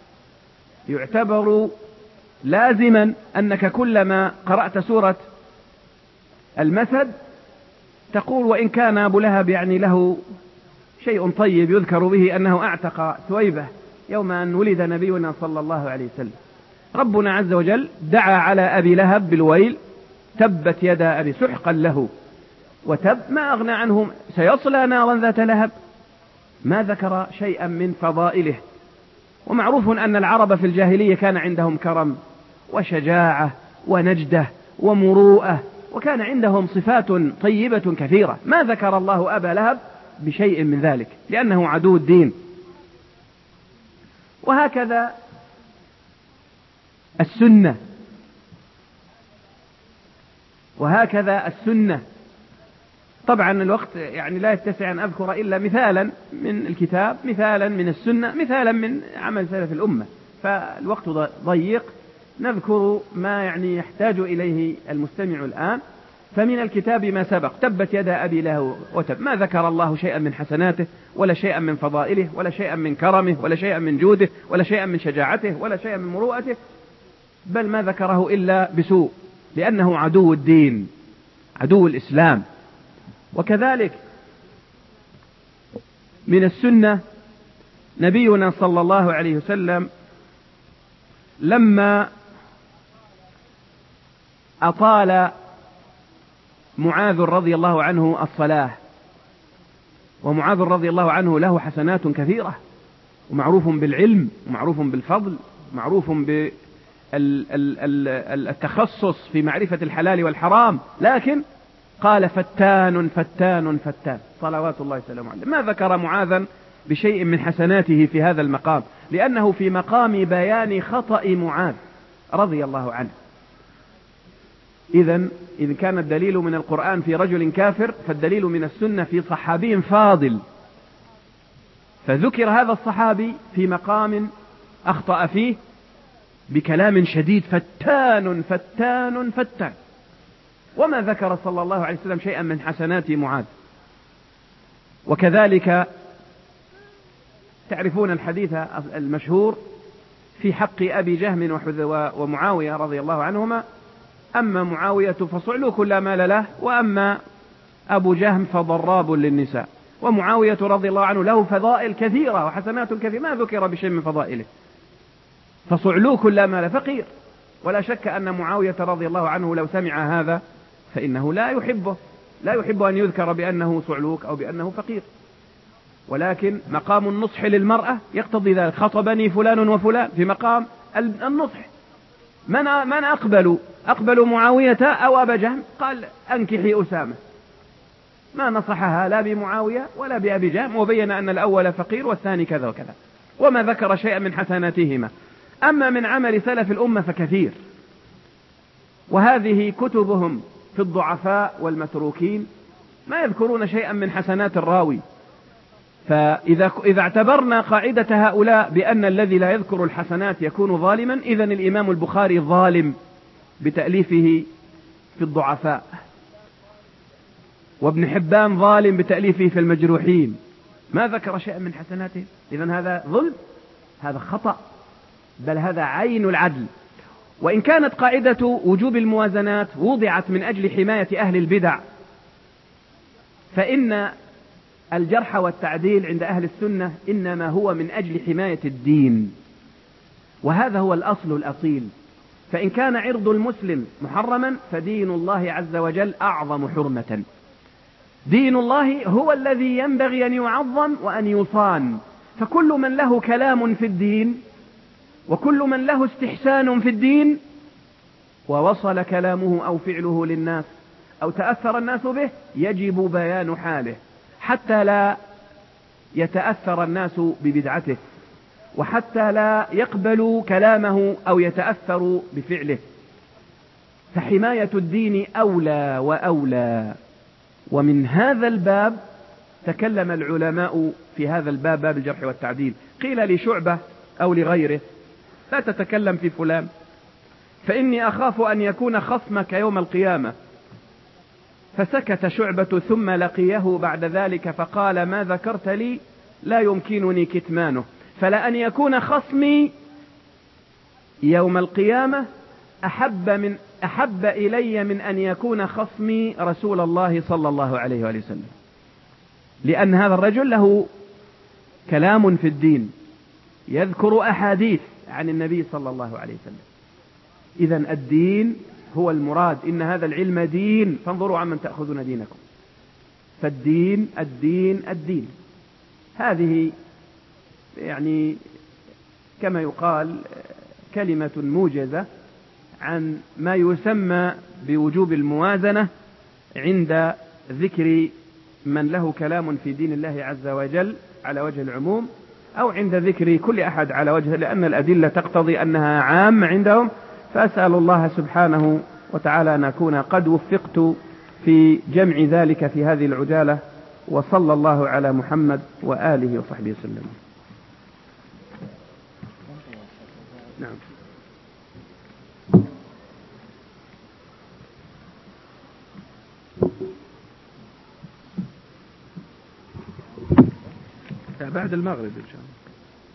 يعتبر لازما أنك كلما قرأت سورة المسد تقول وإن كان أبو لهب يعني له شيء طيب يذكر به أنه أعتق ثويبة، يوم أن ولد نبينا صلى الله عليه وسلم. ربنا عز وجل دعا على أبي لهب بالويل تبت يدا أبي سحقا له وتب ما أغنى عنهم سيصلى نارا ذات لهب. ما ذكر شيئا من فضائله. ومعروف أن العرب في الجاهلية كان عندهم كرم وشجاعة ونجدة ومروءة، وكان عندهم صفات طيبة كثيرة. ما ذكر الله أبا لهب بشيء من ذلك لأنه عدو الدين. وهكذا السنة وهكذا السنة طبعا الوقت يعني لا يتسع أن أذكر إلا مثالا من الكتاب، مثالا من السنة، مثالا من عمل سلف الأمة، فالوقت ضيق، نذكر ما يعني يحتاج إليه المستمع الآن. فمن الكتاب ما سبق تبت يدا أبي لهب وتب، ما ذكر الله شيئا من حسناته ولا شيئا من فضائله ولا شيئا من كرمه ولا شيئا من جوده ولا شيئا من شجاعته ولا شيئا من مروءته، بل ما ذكره إلا بسوء لأنه عدو الدين، عدو الإسلام. وكذلك من السنة نبينا صلى الله عليه وسلم لما أطال معاذ رضي الله عنه الصلاة، ومعاذ رضي الله عنه له حسنات كثيرة ومعروف بالعلم ومعروف بالفضل معروف بالتخصص في معرفة الحلال والحرام، لكن قال فتان فتان فتان صلوات الله وسلامه عليه. ما ذكر معاذا بشيء من حسناته في هذا المقام لأنه في مقام بيان خطأ معاذ رضي الله عنه. إذن إذا كان الدليل من القرآن في رجل كافر فالدليل من السنة في صحابي فاضل، فذكر هذا الصحابي في مقام أخطأ فيه بكلام شديد فتان فتان فتان، وما ذكر صلى الله عليه وسلم شيئا من حسنات معاذ. وكذلك تعرفون الحديث المشهور في حق أبي جهم ومعاوية رضي الله عنهما، أما معاوية فصعلوك لا مال له، وأما أبو جهم فضراب للنساء. ومعاوية رضي الله عنه له فضائل كثيرة وحسنات كثيرة ما ذكر بشيء من فضائله، فصعلوك لا مال فقير. ولا شك أن معاوية رضي الله عنه لو سمع هذا فإنه لا يحبه، لا يحب أن يذكر بأنه صعلوك أو بأنه فقير، ولكن مقام النصح للمرأة يقتضي ذلك. خطبني فلان وفلان في مقام النصح، من من أقبلوا أقبلوا معاوية أو أبا جهم؟ قال أنكحي أسامة، ما نصحها لا بمعاوية ولا بأبي جهم، وبين أن الأول فقير والثاني كذا وكذا، وما ذكر شيئا من حسناتهما. أما من عمل سلف الأمة فكثير، وهذه كتبهم في الضعفاء والمتروكين ما يذكرون شيئا من حسنات الراوي. فإذا إذا اعتبرنا قاعدة هؤلاء بأن الذي لا يذكر الحسنات يكون ظالما، إذن الإمام البخاري ظالم بتأليفه في الضعفاء، وابن حبان ظالم بتأليفه في المجروحين، ما ذكر شيئا من حسناته. إذن هذا ظلم، هذا خطأ، بل هذا عين العدل. وإن كانت قاعدة وجوب الموازنات وضعت من أجل حماية أهل البدع، فإن الجرح والتعديل عند أهل السنة إنما هو من أجل حماية الدين، وهذا هو الأصل الأصيل. فإن كان عرض المسلم محرما فدين الله عز وجل أعظم حرمة. دين الله هو الذي ينبغي أن يعظم وأن يصان. فكل من له كلام في الدين وكل من له استحسان في الدين ووصل كلامه أو فعله للناس أو تأثر الناس به يجب بيان حاله حتى لا يتأثر الناس ببدعته، وحتى لا يقبلوا كلامه أو يتأثروا بفعله. فحماية الدين أولى وأولى. ومن هذا الباب تكلم العلماء في هذا الباب، باب الجرح والتعديل. قيل لشعبة أو لغيره لا تتكلم في فلان فإني أخاف أن يكون خصمك يوم القيامة، فسكت شعبة ثم لقيه بعد ذلك فقال ما ذكرت لي لا يمكنني كتمانه، فلأن يكون خصمي يوم القيامة أحب, من أحب إلي من أن يكون خصمي رسول الله صلى الله عليه وآله وسلم، لأن هذا الرجل له كلام في الدين يذكر أحاديث عن النبي صلى الله عليه وسلم. إذن الدين هو المراد، إن هذا العلم دين فانظروا عمن تأخذون دينكم. فالدين الدين الدين هذه يعني كما يقال كلمة موجزة عن ما يسمى بوجوب الموازنة عند ذكر من له كلام في دين الله عز وجل على وجه العموم، أو عند ذكر كل أحد على وجه، لأن الأدلة تقتضي أنها عامة عندهم. فأسأل الله سبحانه وتعالى أن أكون قد وفقت في جمع ذلك في هذه العجالة، وصلى الله على محمد وآله وصحبه وسلم. نعم. بعد المغرب إن شاء الله.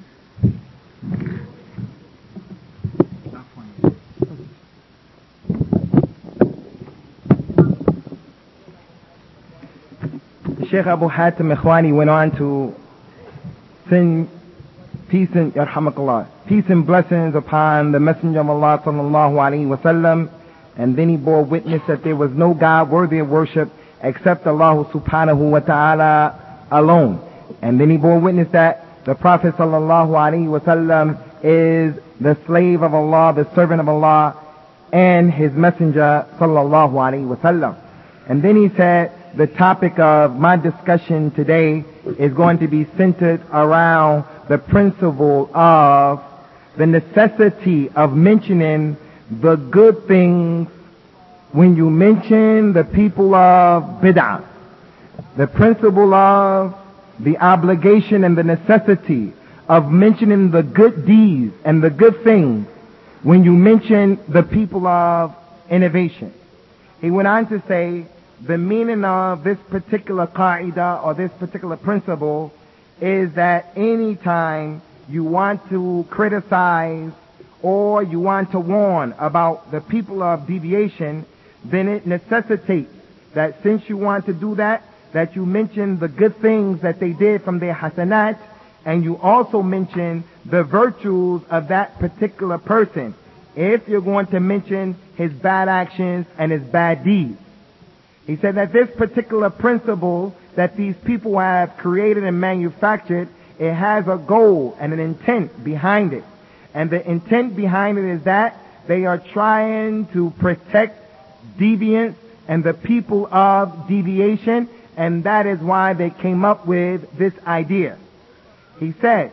Sheikh Abu Hatim Ikhwani went on to send peace and yarhamakallah, peace and blessings upon the Messenger of Allah sallallahu alaihi wasallam, and then he bore witness that there was no God worthy of worship except Allah subhanahu wa ta'ala alone. And then he bore witness that the Prophet sallallahu alaihi wasallam is the slave of Allah, the servant of Allah, and his messenger sallallahu alaihi wasallam. And then he said, the topic of my discussion today is going to be centered around the principle of the necessity of mentioning the good things when you mention the people of bid'ah. The principle of the obligation and the necessity of mentioning the good deeds and the good things when you mention the people of innovation. He went on to say, the meaning of this particular qaida or this particular principle is that any time you want to criticize or you want to warn about the people of deviation, then it necessitates that since you want to do that, that you mention the good things that they did from their hasanat, and you also mention the virtues of that particular person if you're going to mention his bad actions and his bad deeds. He said that this particular principle that these people have created and manufactured, it has a goal and an intent behind it. And the intent behind it is that they are trying to protect deviance and the people of deviation, and that is why they came up with this idea. He said,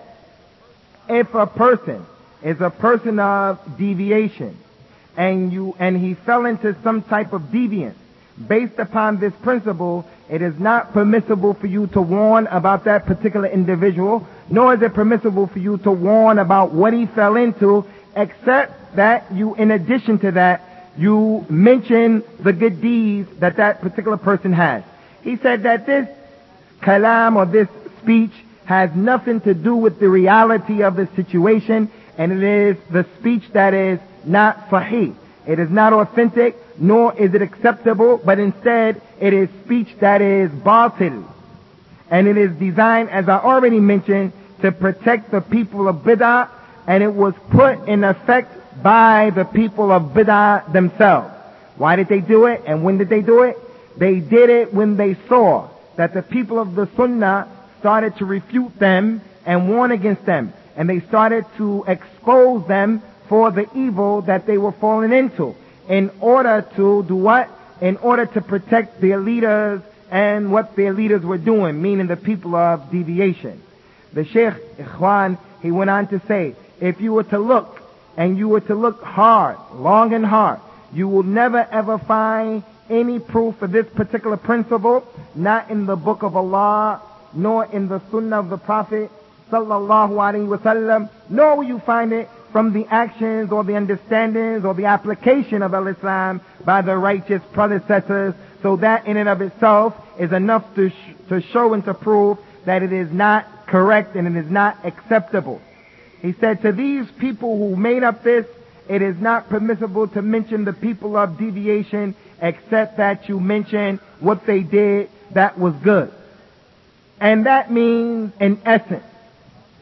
if a person is a person of deviation and you and he fell into some type of deviance, based upon this principle, it is not permissible for you to warn about that particular individual, nor is it permissible for you to warn about what he fell into, except that you, in addition to that, you mention the good deeds that that particular person has. He said that this kalam or this speech has nothing to do with the reality of the situation, and it is the speech that is not sahih. It is not authentic, nor is it acceptable, but instead it is speech that is batil. And it is designed, as I already mentioned, to protect the people of bid'ah, and it was put in effect by the people of bid'ah themselves. Why did they do it, and when did they do it? They did it when they saw that the people of the sunnah started to refute them and warn against them, and they started to expose them for the evil that they were falling into, in order to do what? In order to protect their leaders and what their leaders were doing, meaning the people of deviation. The Sheikh Ikhwan, he went on to say, if you were to look, and you were to look hard, long and hard, you will never ever find any proof for this particular principle, not in the book of Allah, nor in the sunnah of the Prophet sallallahu alaihi wasallam, nor will you find it from the actions or the understandings or the application of al-Islam by the righteous predecessors. So that in and of itself is enough to, sh- to show and to prove that it is not correct and it is not acceptable. He said, to these people who made up this, it is not permissible to mention the people of deviation except that you mention what they did that was good. And that means, in essence,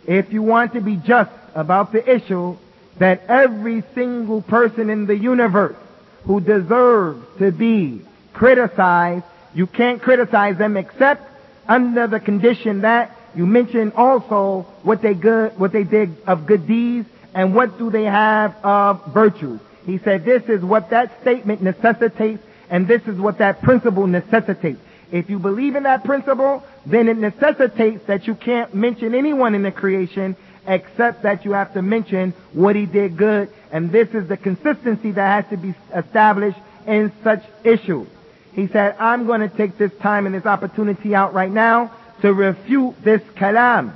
if you want to be just about the issue, that every single person in the universe who deserves to be criticized, you can't criticize them except under the condition that you mention also what they good, what they did of good deeds and what do they have of virtues. He said this is what that statement necessitates and this is what that principle necessitates. If you believe in that principle, then it necessitates that you can't mention anyone in the creation except that you have to mention what he did good. And this is the consistency that has to be established in such issues. He said, I'm going to take this time and this opportunity out right now to refute this kalam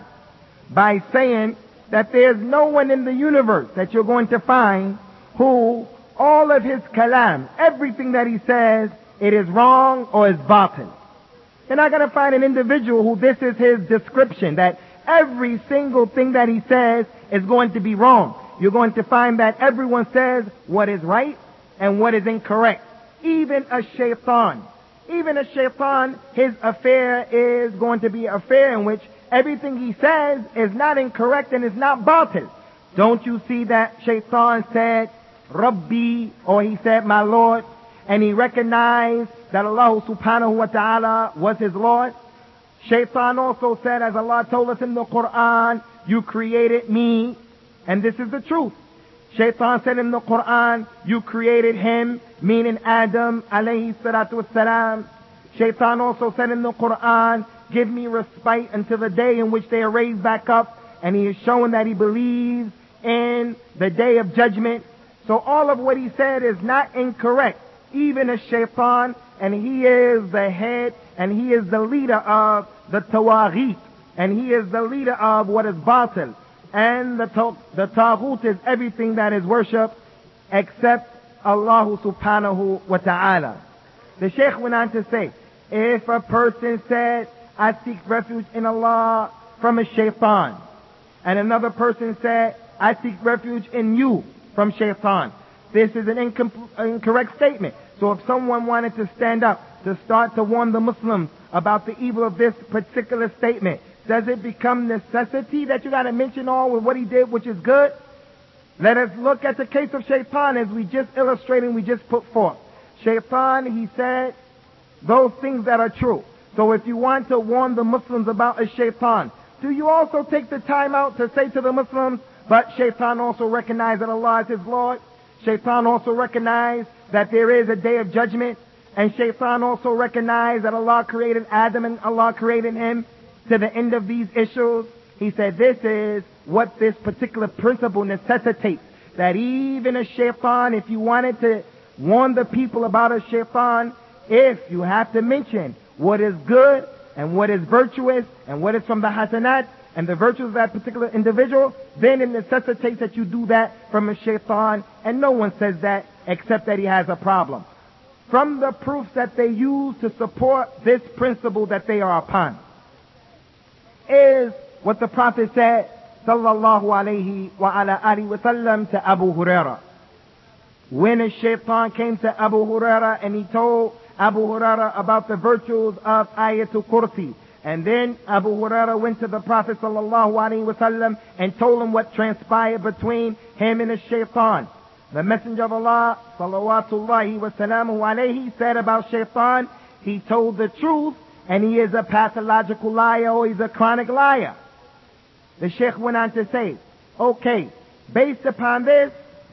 by saying that there's no one in the universe that you're going to find who all of his kalam, everything that he says, it is wrong or is batil. You're not going to find an individual who this is his description, that every single thing that he says is going to be wrong. You're going to find that everyone says what is right and what is incorrect. Even a shaitan. Even a shaitan, his affair is going to be an affair in which everything he says is not incorrect and is not batil. Don't you see that shaitan said, Rabbi, or he said, my Lord, and he recognized that Allah subhanahu wa ta'ala was his Lord? Shaitan also said, as Allah told us in the Quran, you created me, and this is the truth. Shaitan said in the Quran, you created him, meaning Adam alayhi salatu wassalam. Shaitan also said in the Quran, give me respite until the day in which they are raised back up, and he is showing that he believes in the day of judgment. So all of what he said is not incorrect. Even a shaitan, and he is the head, and he is the leader of the tawaghit, and he is the leader of what is batil. And the, ta- the taghut is everything that is worshipped except Allah subhanahu wa ta'ala. The Shaykh went on to say, if a person said, I seek refuge in Allah from a shaitan, and another person said, I seek refuge in you from shaitan, this is an incom- incorrect statement. So if someone wanted to stand up to start to warn the Muslims about the evil of this particular statement, does it become necessity that you got to mention all with what he did, which is good? Let us look at the case of shaitan as we just illustrated and we just put forth. Shaitan, he said, those things that are true. So if you want to warn the Muslims about a shaitan, do you also take the time out to say to the Muslims, but shaitan also recognized that Allah is his Lord? Shaitan also recognized that there is a day of judgment. And shaitan also recognized that Allah created Adam and Allah created him. To the end of these issues, he said this is what this particular principle necessitates. That even a shaitan, if you wanted to warn the people about a shaitan, if you have to mention what is good and what is virtuous and what is from the hasanat and the virtues of that particular individual, then it necessitates that you do that from a shaitan, and no one says that except that he has a problem. From the proofs that they use to support this principle that they are upon is what the Prophet said, sallallahu alayhi wa ala alihi wa sallam, to Abu Huraira. When a shaitan came to Abu Huraira and he told Abu Huraira about the virtues of Ayatul Kursi, and then Abu Huraira went to the Prophet sallallahu alayhi wa sallam and told him what transpired between him and the shaitan. The Messenger of Allah salawatullahi wa salamuhu alayhi said about shaitan, he told the truth, and he is a pathological liar, or he's a chronic liar. The Sheikh went on to say, okay, based upon this,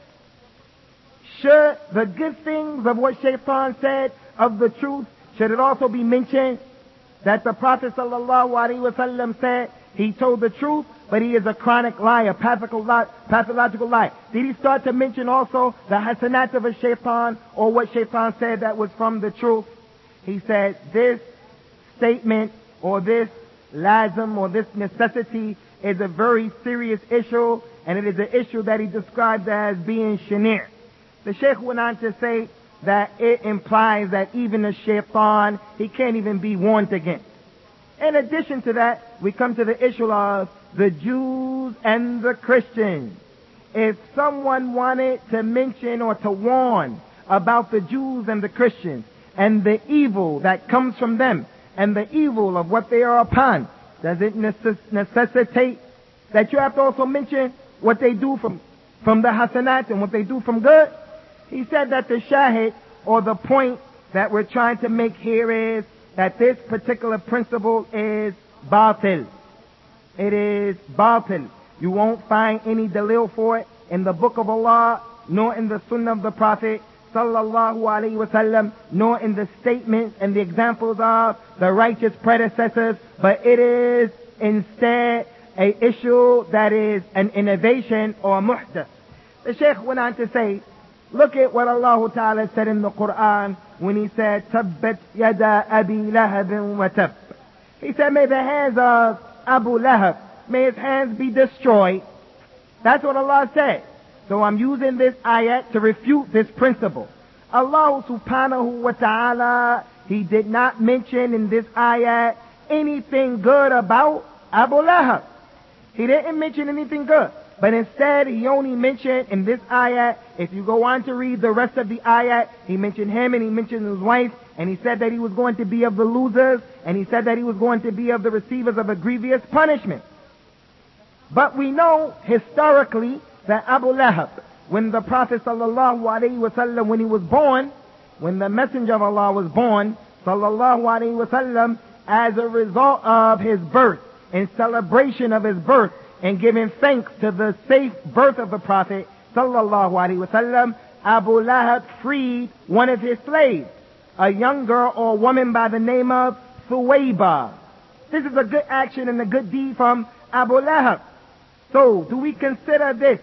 should the good things of what shaitan said of the truth, should it also be mentioned that the Prophet sallallahu alaihi wasallam said he told the truth, but he is a chronic liar, pathological liar, pathological liar? Did he start to mention also the hasanat of a shaitan, or what shaitan said that was from the truth? He said this statement or this lazim or this necessity is a very serious issue, and it is an issue that he described as being shanir. The Shaykh went on to say that it implies that even a shaitan, he can't even be warned against. In addition to that, we come to the issue of the Jews and the Christians. If someone wanted to mention or to warn about the Jews and the Christians and the evil that comes from them and the evil of what they are upon, does it necess- necessitate that you have to also mention what they do from, from the hasanat and what they do from good? He said that the shahid, or the point that we're trying to make here, is that this particular principle is batil. It is batil. You won't find any dalil for it in the book of Allah, nor in the sunnah of the Prophet sallallahu alaihi wasallam, nor in the statements and the examples of the righteous predecessors, but it is instead a issue that is an innovation or muhdath. The Shaykh went on to say, look at what Allah Ta'ala said in the Quran when he said, Tabbat yada Abi Lahabin wa tab. He said, may the hands of Abu Lahab, may his hands be destroyed. That's what Allah said. So I'm using this ayat to refute this principle. Allah subhanahu wa ta'ala, He did not mention in this ayat anything good about Abu Lahab. He didn't mention anything good. But instead, He only mentioned in this ayat, if you go on to read the rest of the ayat, He mentioned him and He mentioned his wife, and He said that he was going to be of the losers, and He said that he was going to be of the receivers of a grievous punishment. But we know historically that Abu Lahab, when the Prophet sallallahu alaihi wasallam, when he was born, when the Messenger of Allah was born, sallallahu alaihi wasallam, as a result of his birth, in celebration of his birth, and giving thanks to the safe birth of the Prophet sallallahu alaihi wasallam, Abu Lahab freed one of his slaves, a young girl or woman by the name of Thuwayba. This is a good action and a good deed from Abu Lahab. So, do we consider this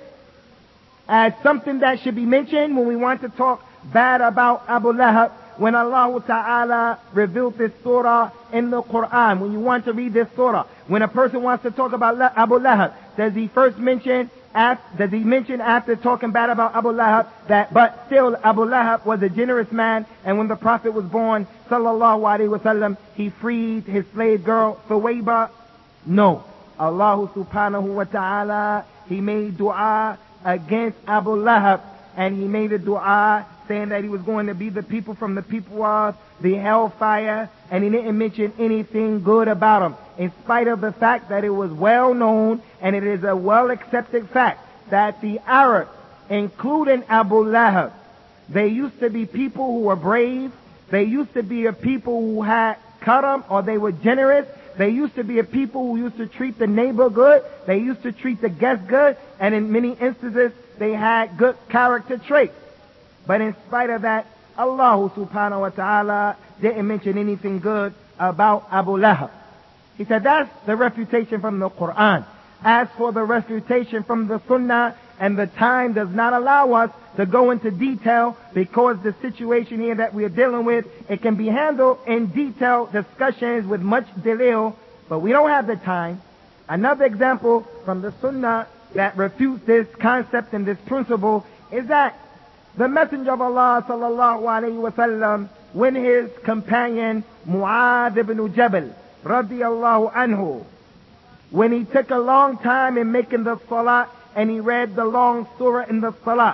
as something that should be mentioned when we want to talk bad about Abu Lahab? When Allah Ta'ala revealed this surah in the Quran, when you want to read this surah, when a person wants to talk about Abu Lahab, does he first mention, does he mention after talking bad about Abu Lahab that, but still Abu Lahab was a generous man, and when the Prophet was born, sallallahu alaihi wasallam, he freed his slave girl, Thuwayba? No. Allah subhanahu wa ta'ala, He made dua against Abu Lahab, and He made a dua saying that he was going to be the people from the people of the hellfire, and He didn't mention anything good about him, in spite of the fact that it was well known, and it is a well accepted fact, that the Arabs, including Abu Lahab, they used to be people who were brave, they used to be a people who had karam, or they were generous, they used to be a people who used to treat the neighbor good, they used to treat the guest good, and in many instances, they had good character traits. But in spite of that, Allah subhanahu wa ta'ala didn't mention anything good about Abu Lahab. He said that's the refutation from the Quran. As for the refutation from the Sunnah, and the time does not allow us to go into detail, because the situation here that we are dealing with, it can be handled in detailed discussions with much dalil, but we don't have the time. Another example from the Sunnah that refutes this concept and this principle is that the Messenger of Allah sallallahu alaihi wasallam, when his companion Mu'adh ibn Jabal radiyallahu anhu, when he took a long time in making the salat and he read the long surah in the salat,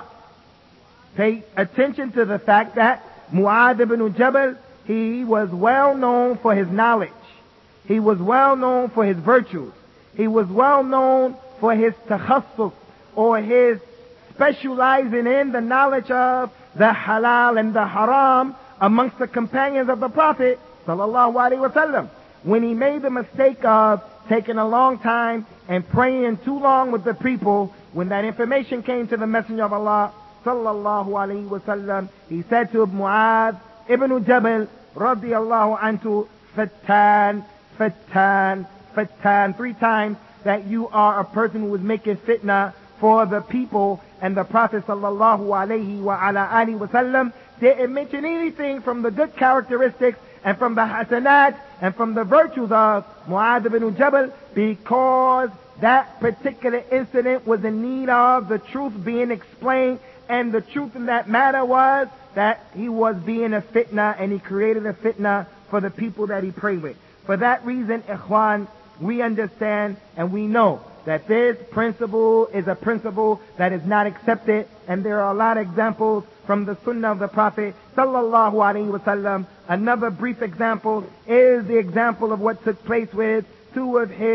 pay attention to the fact that Mu'adh ibn Jabal, he was well known for his knowledge. He was well known for his virtues. He was well known for his takhassus, or his specializing in the knowledge of the halal and the haram amongst the companions of the Prophet sallallahu alaihi wasallam. When he made the mistake of taking a long time and praying too long with the people, when that information came to the Messenger of Allah sallallahu alaihi wasallam, he said to Mu'adh ibn Jabal radiyallahu anhu, Fattan, Fattan, Fattan, three times, that you are a person who is making fitna for the people. And the Prophet sallallahu alaihi wa ala alihi wasallam didn't mention anything from the good characteristics and from the hasanat and from the virtues of Mu'adh ibn Jabal, because that particular incident was in need of the truth being explained, and the truth in that matter was that he was being a fitna, and he created a fitna for the people that he prayed with. For that reason, ikhwan, we understand and we know that this principle is a principle that is not accepted, and there are a lot of examples from the Sunnah of the Prophet sallallahu alaihi wasallam. Another brief example is the example of what took place with two of his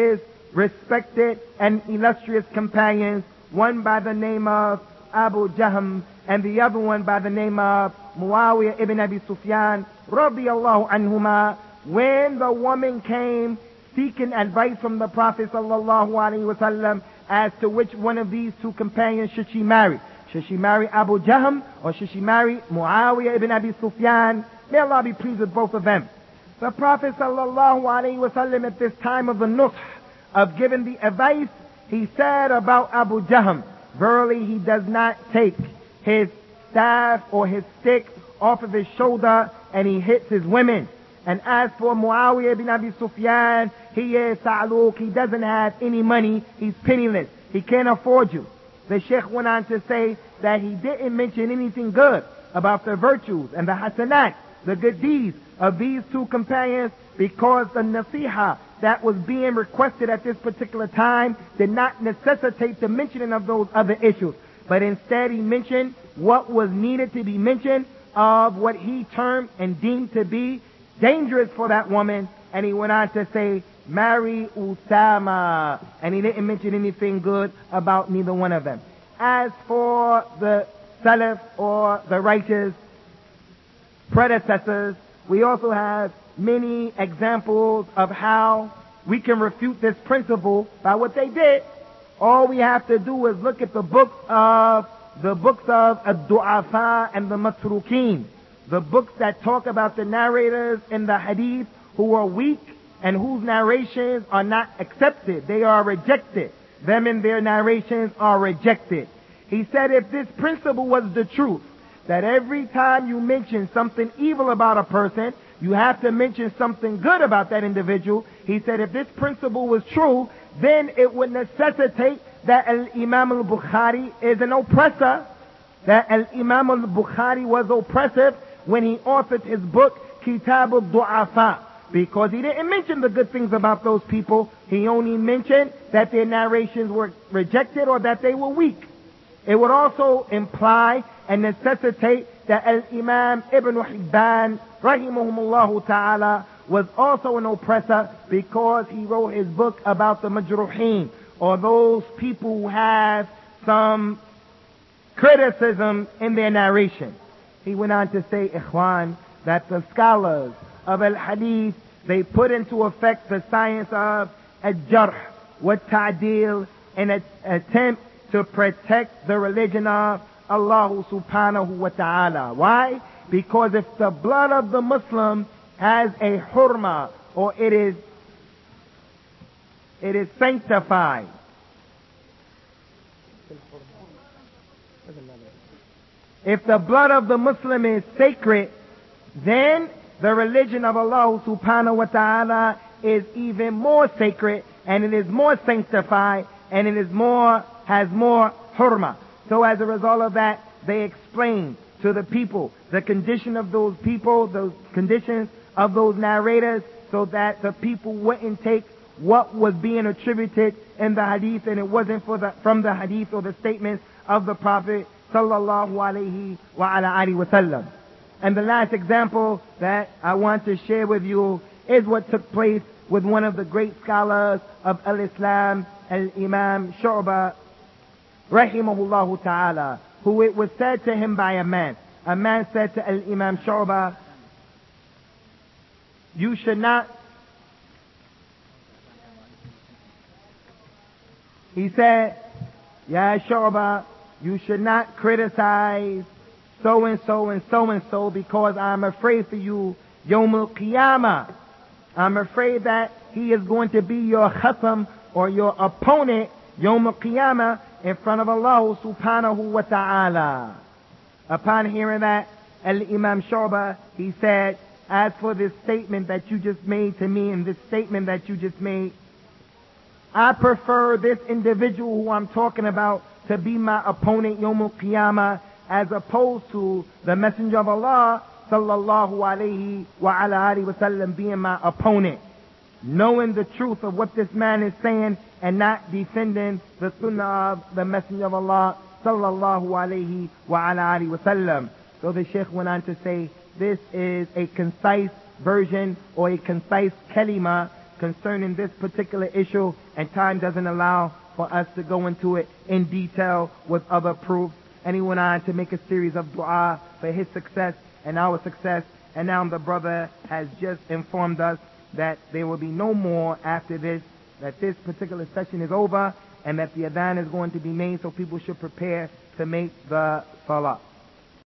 respected and illustrious companions, one by the name of Abu Jahm and the other one by the name of Muawiyah ibn Abi Sufyan radiyallahu anhuma, when the woman came seeking advice from the Prophet sallallahu alaihi wasallam as to which one of these two companions should she marry. Should she marry Abu Jahm or should she marry Muawiyah ibn Abi Sufyan? May Allah be pleased with both of them. The Prophet sallallahu alaihi wasallam at this time of the nusх, of giving the advice, he said about Abu Jahm, verily he does not take his staff or his stick off of his shoulder and he hits his women. And as for Muawiyah ibn Abi Sufyan, he is Sa'luk, he doesn't have any money, he's penniless, he can't afford you. The Sheikh went on to say that he didn't mention anything good about the virtues and the hasanat, the good deeds of these two companions, because the nasiha that was being requested at this particular time did not necessitate the mentioning of those other issues. But instead he mentioned what was needed to be mentioned of what he termed and deemed to be dangerous for that woman. And he went on to say, marry Usama. And he didn't mention anything good about neither one of them. As for the Salaf or the righteous predecessors, we also have many examples of how we can refute this principle by what they did. All we have to do is look at the books of the books of Ad-Du'afa and the Matrukeen, the books that talk about the narrators in the hadith who are weak and whose narrations are not accepted. They are rejected. Them and their narrations are rejected. He said if this principle was the truth, that every time you mention something evil about a person, you have to mention something good about that individual. He said if this principle was true, then it would necessitate that Al-Imam al-Bukhari is an oppressor, that Al-Imam al-Bukhari was oppressive when he authored his book, Kitab al-Du'afa, because he didn't mention the good things about those people. He only mentioned that their narrations were rejected or that they were weak. It would also imply and necessitate that Al-Imam Ibn Hibban, rahimahumullah ta'ala, was also an oppressor because he wrote his book about the Majruhin, or those people who have some criticism in their narration. He went on to say, Ikhwan, that the scholars of Al-Hadith, they put into effect the science of Al-Jarh wa Ta'dil in an attempt to protect the religion of Allah subhanahu wa ta'ala. Why? Because if the blood of the Muslim has a hurma, or it is it is sanctified, if the blood of the Muslim is sacred, then the religion of Allah subhanahu wa ta'ala is even more sacred, and it is more sanctified, and it is more, has more hurma. So as a result of that, they explain to the people the condition of those people, those conditions of those narrators, so that the people wouldn't take what was being attributed in the hadith and it wasn't for the, from the hadith or the statements of the Prophet sallallahu alaihi wa ala alihi wa sallam. And the last example that I want to share with you is what took place with one of the great scholars of Al-Islam, Al-Imam Shu'bah, rahimahullah ta'ala, who it was said to him by a man. A man said to Al-Imam Shu'bah, you should not, he said, Ya Shu'bah, you should not criticize so and so and so and so because I'm afraid for you Yawm al-Qiyamah. I'm afraid that he is going to be your khatam or your opponent Yawm al-Qiyamah in front of Allah subhanahu wa ta'ala. Upon hearing that, Al-Imam Shu'bah, he said, as for this statement that you just made to me and this statement that you just made, I prefer this individual who I'm talking about to be my opponent Yawm al-Qiyamah as opposed to the Messenger of Allah sallallahu alayhi wa ala alihi wa sallam being my opponent. Knowing the truth of what this man is saying and not defending the sunnah of the Messenger of Allah sallallahu alayhi wa ala alihi wa sallam. So the Shaykh went on to say, this is a concise version or a concise kalima concerning this particular issue, and time doesn't allow for us to go into it in detail with other proofs. And he went on to make a series of dua for his success and our success. And now the brother has just informed us that there will be no more after this, that this particular session is over, and that the adhan is going to be made, so people should prepare to make the salah.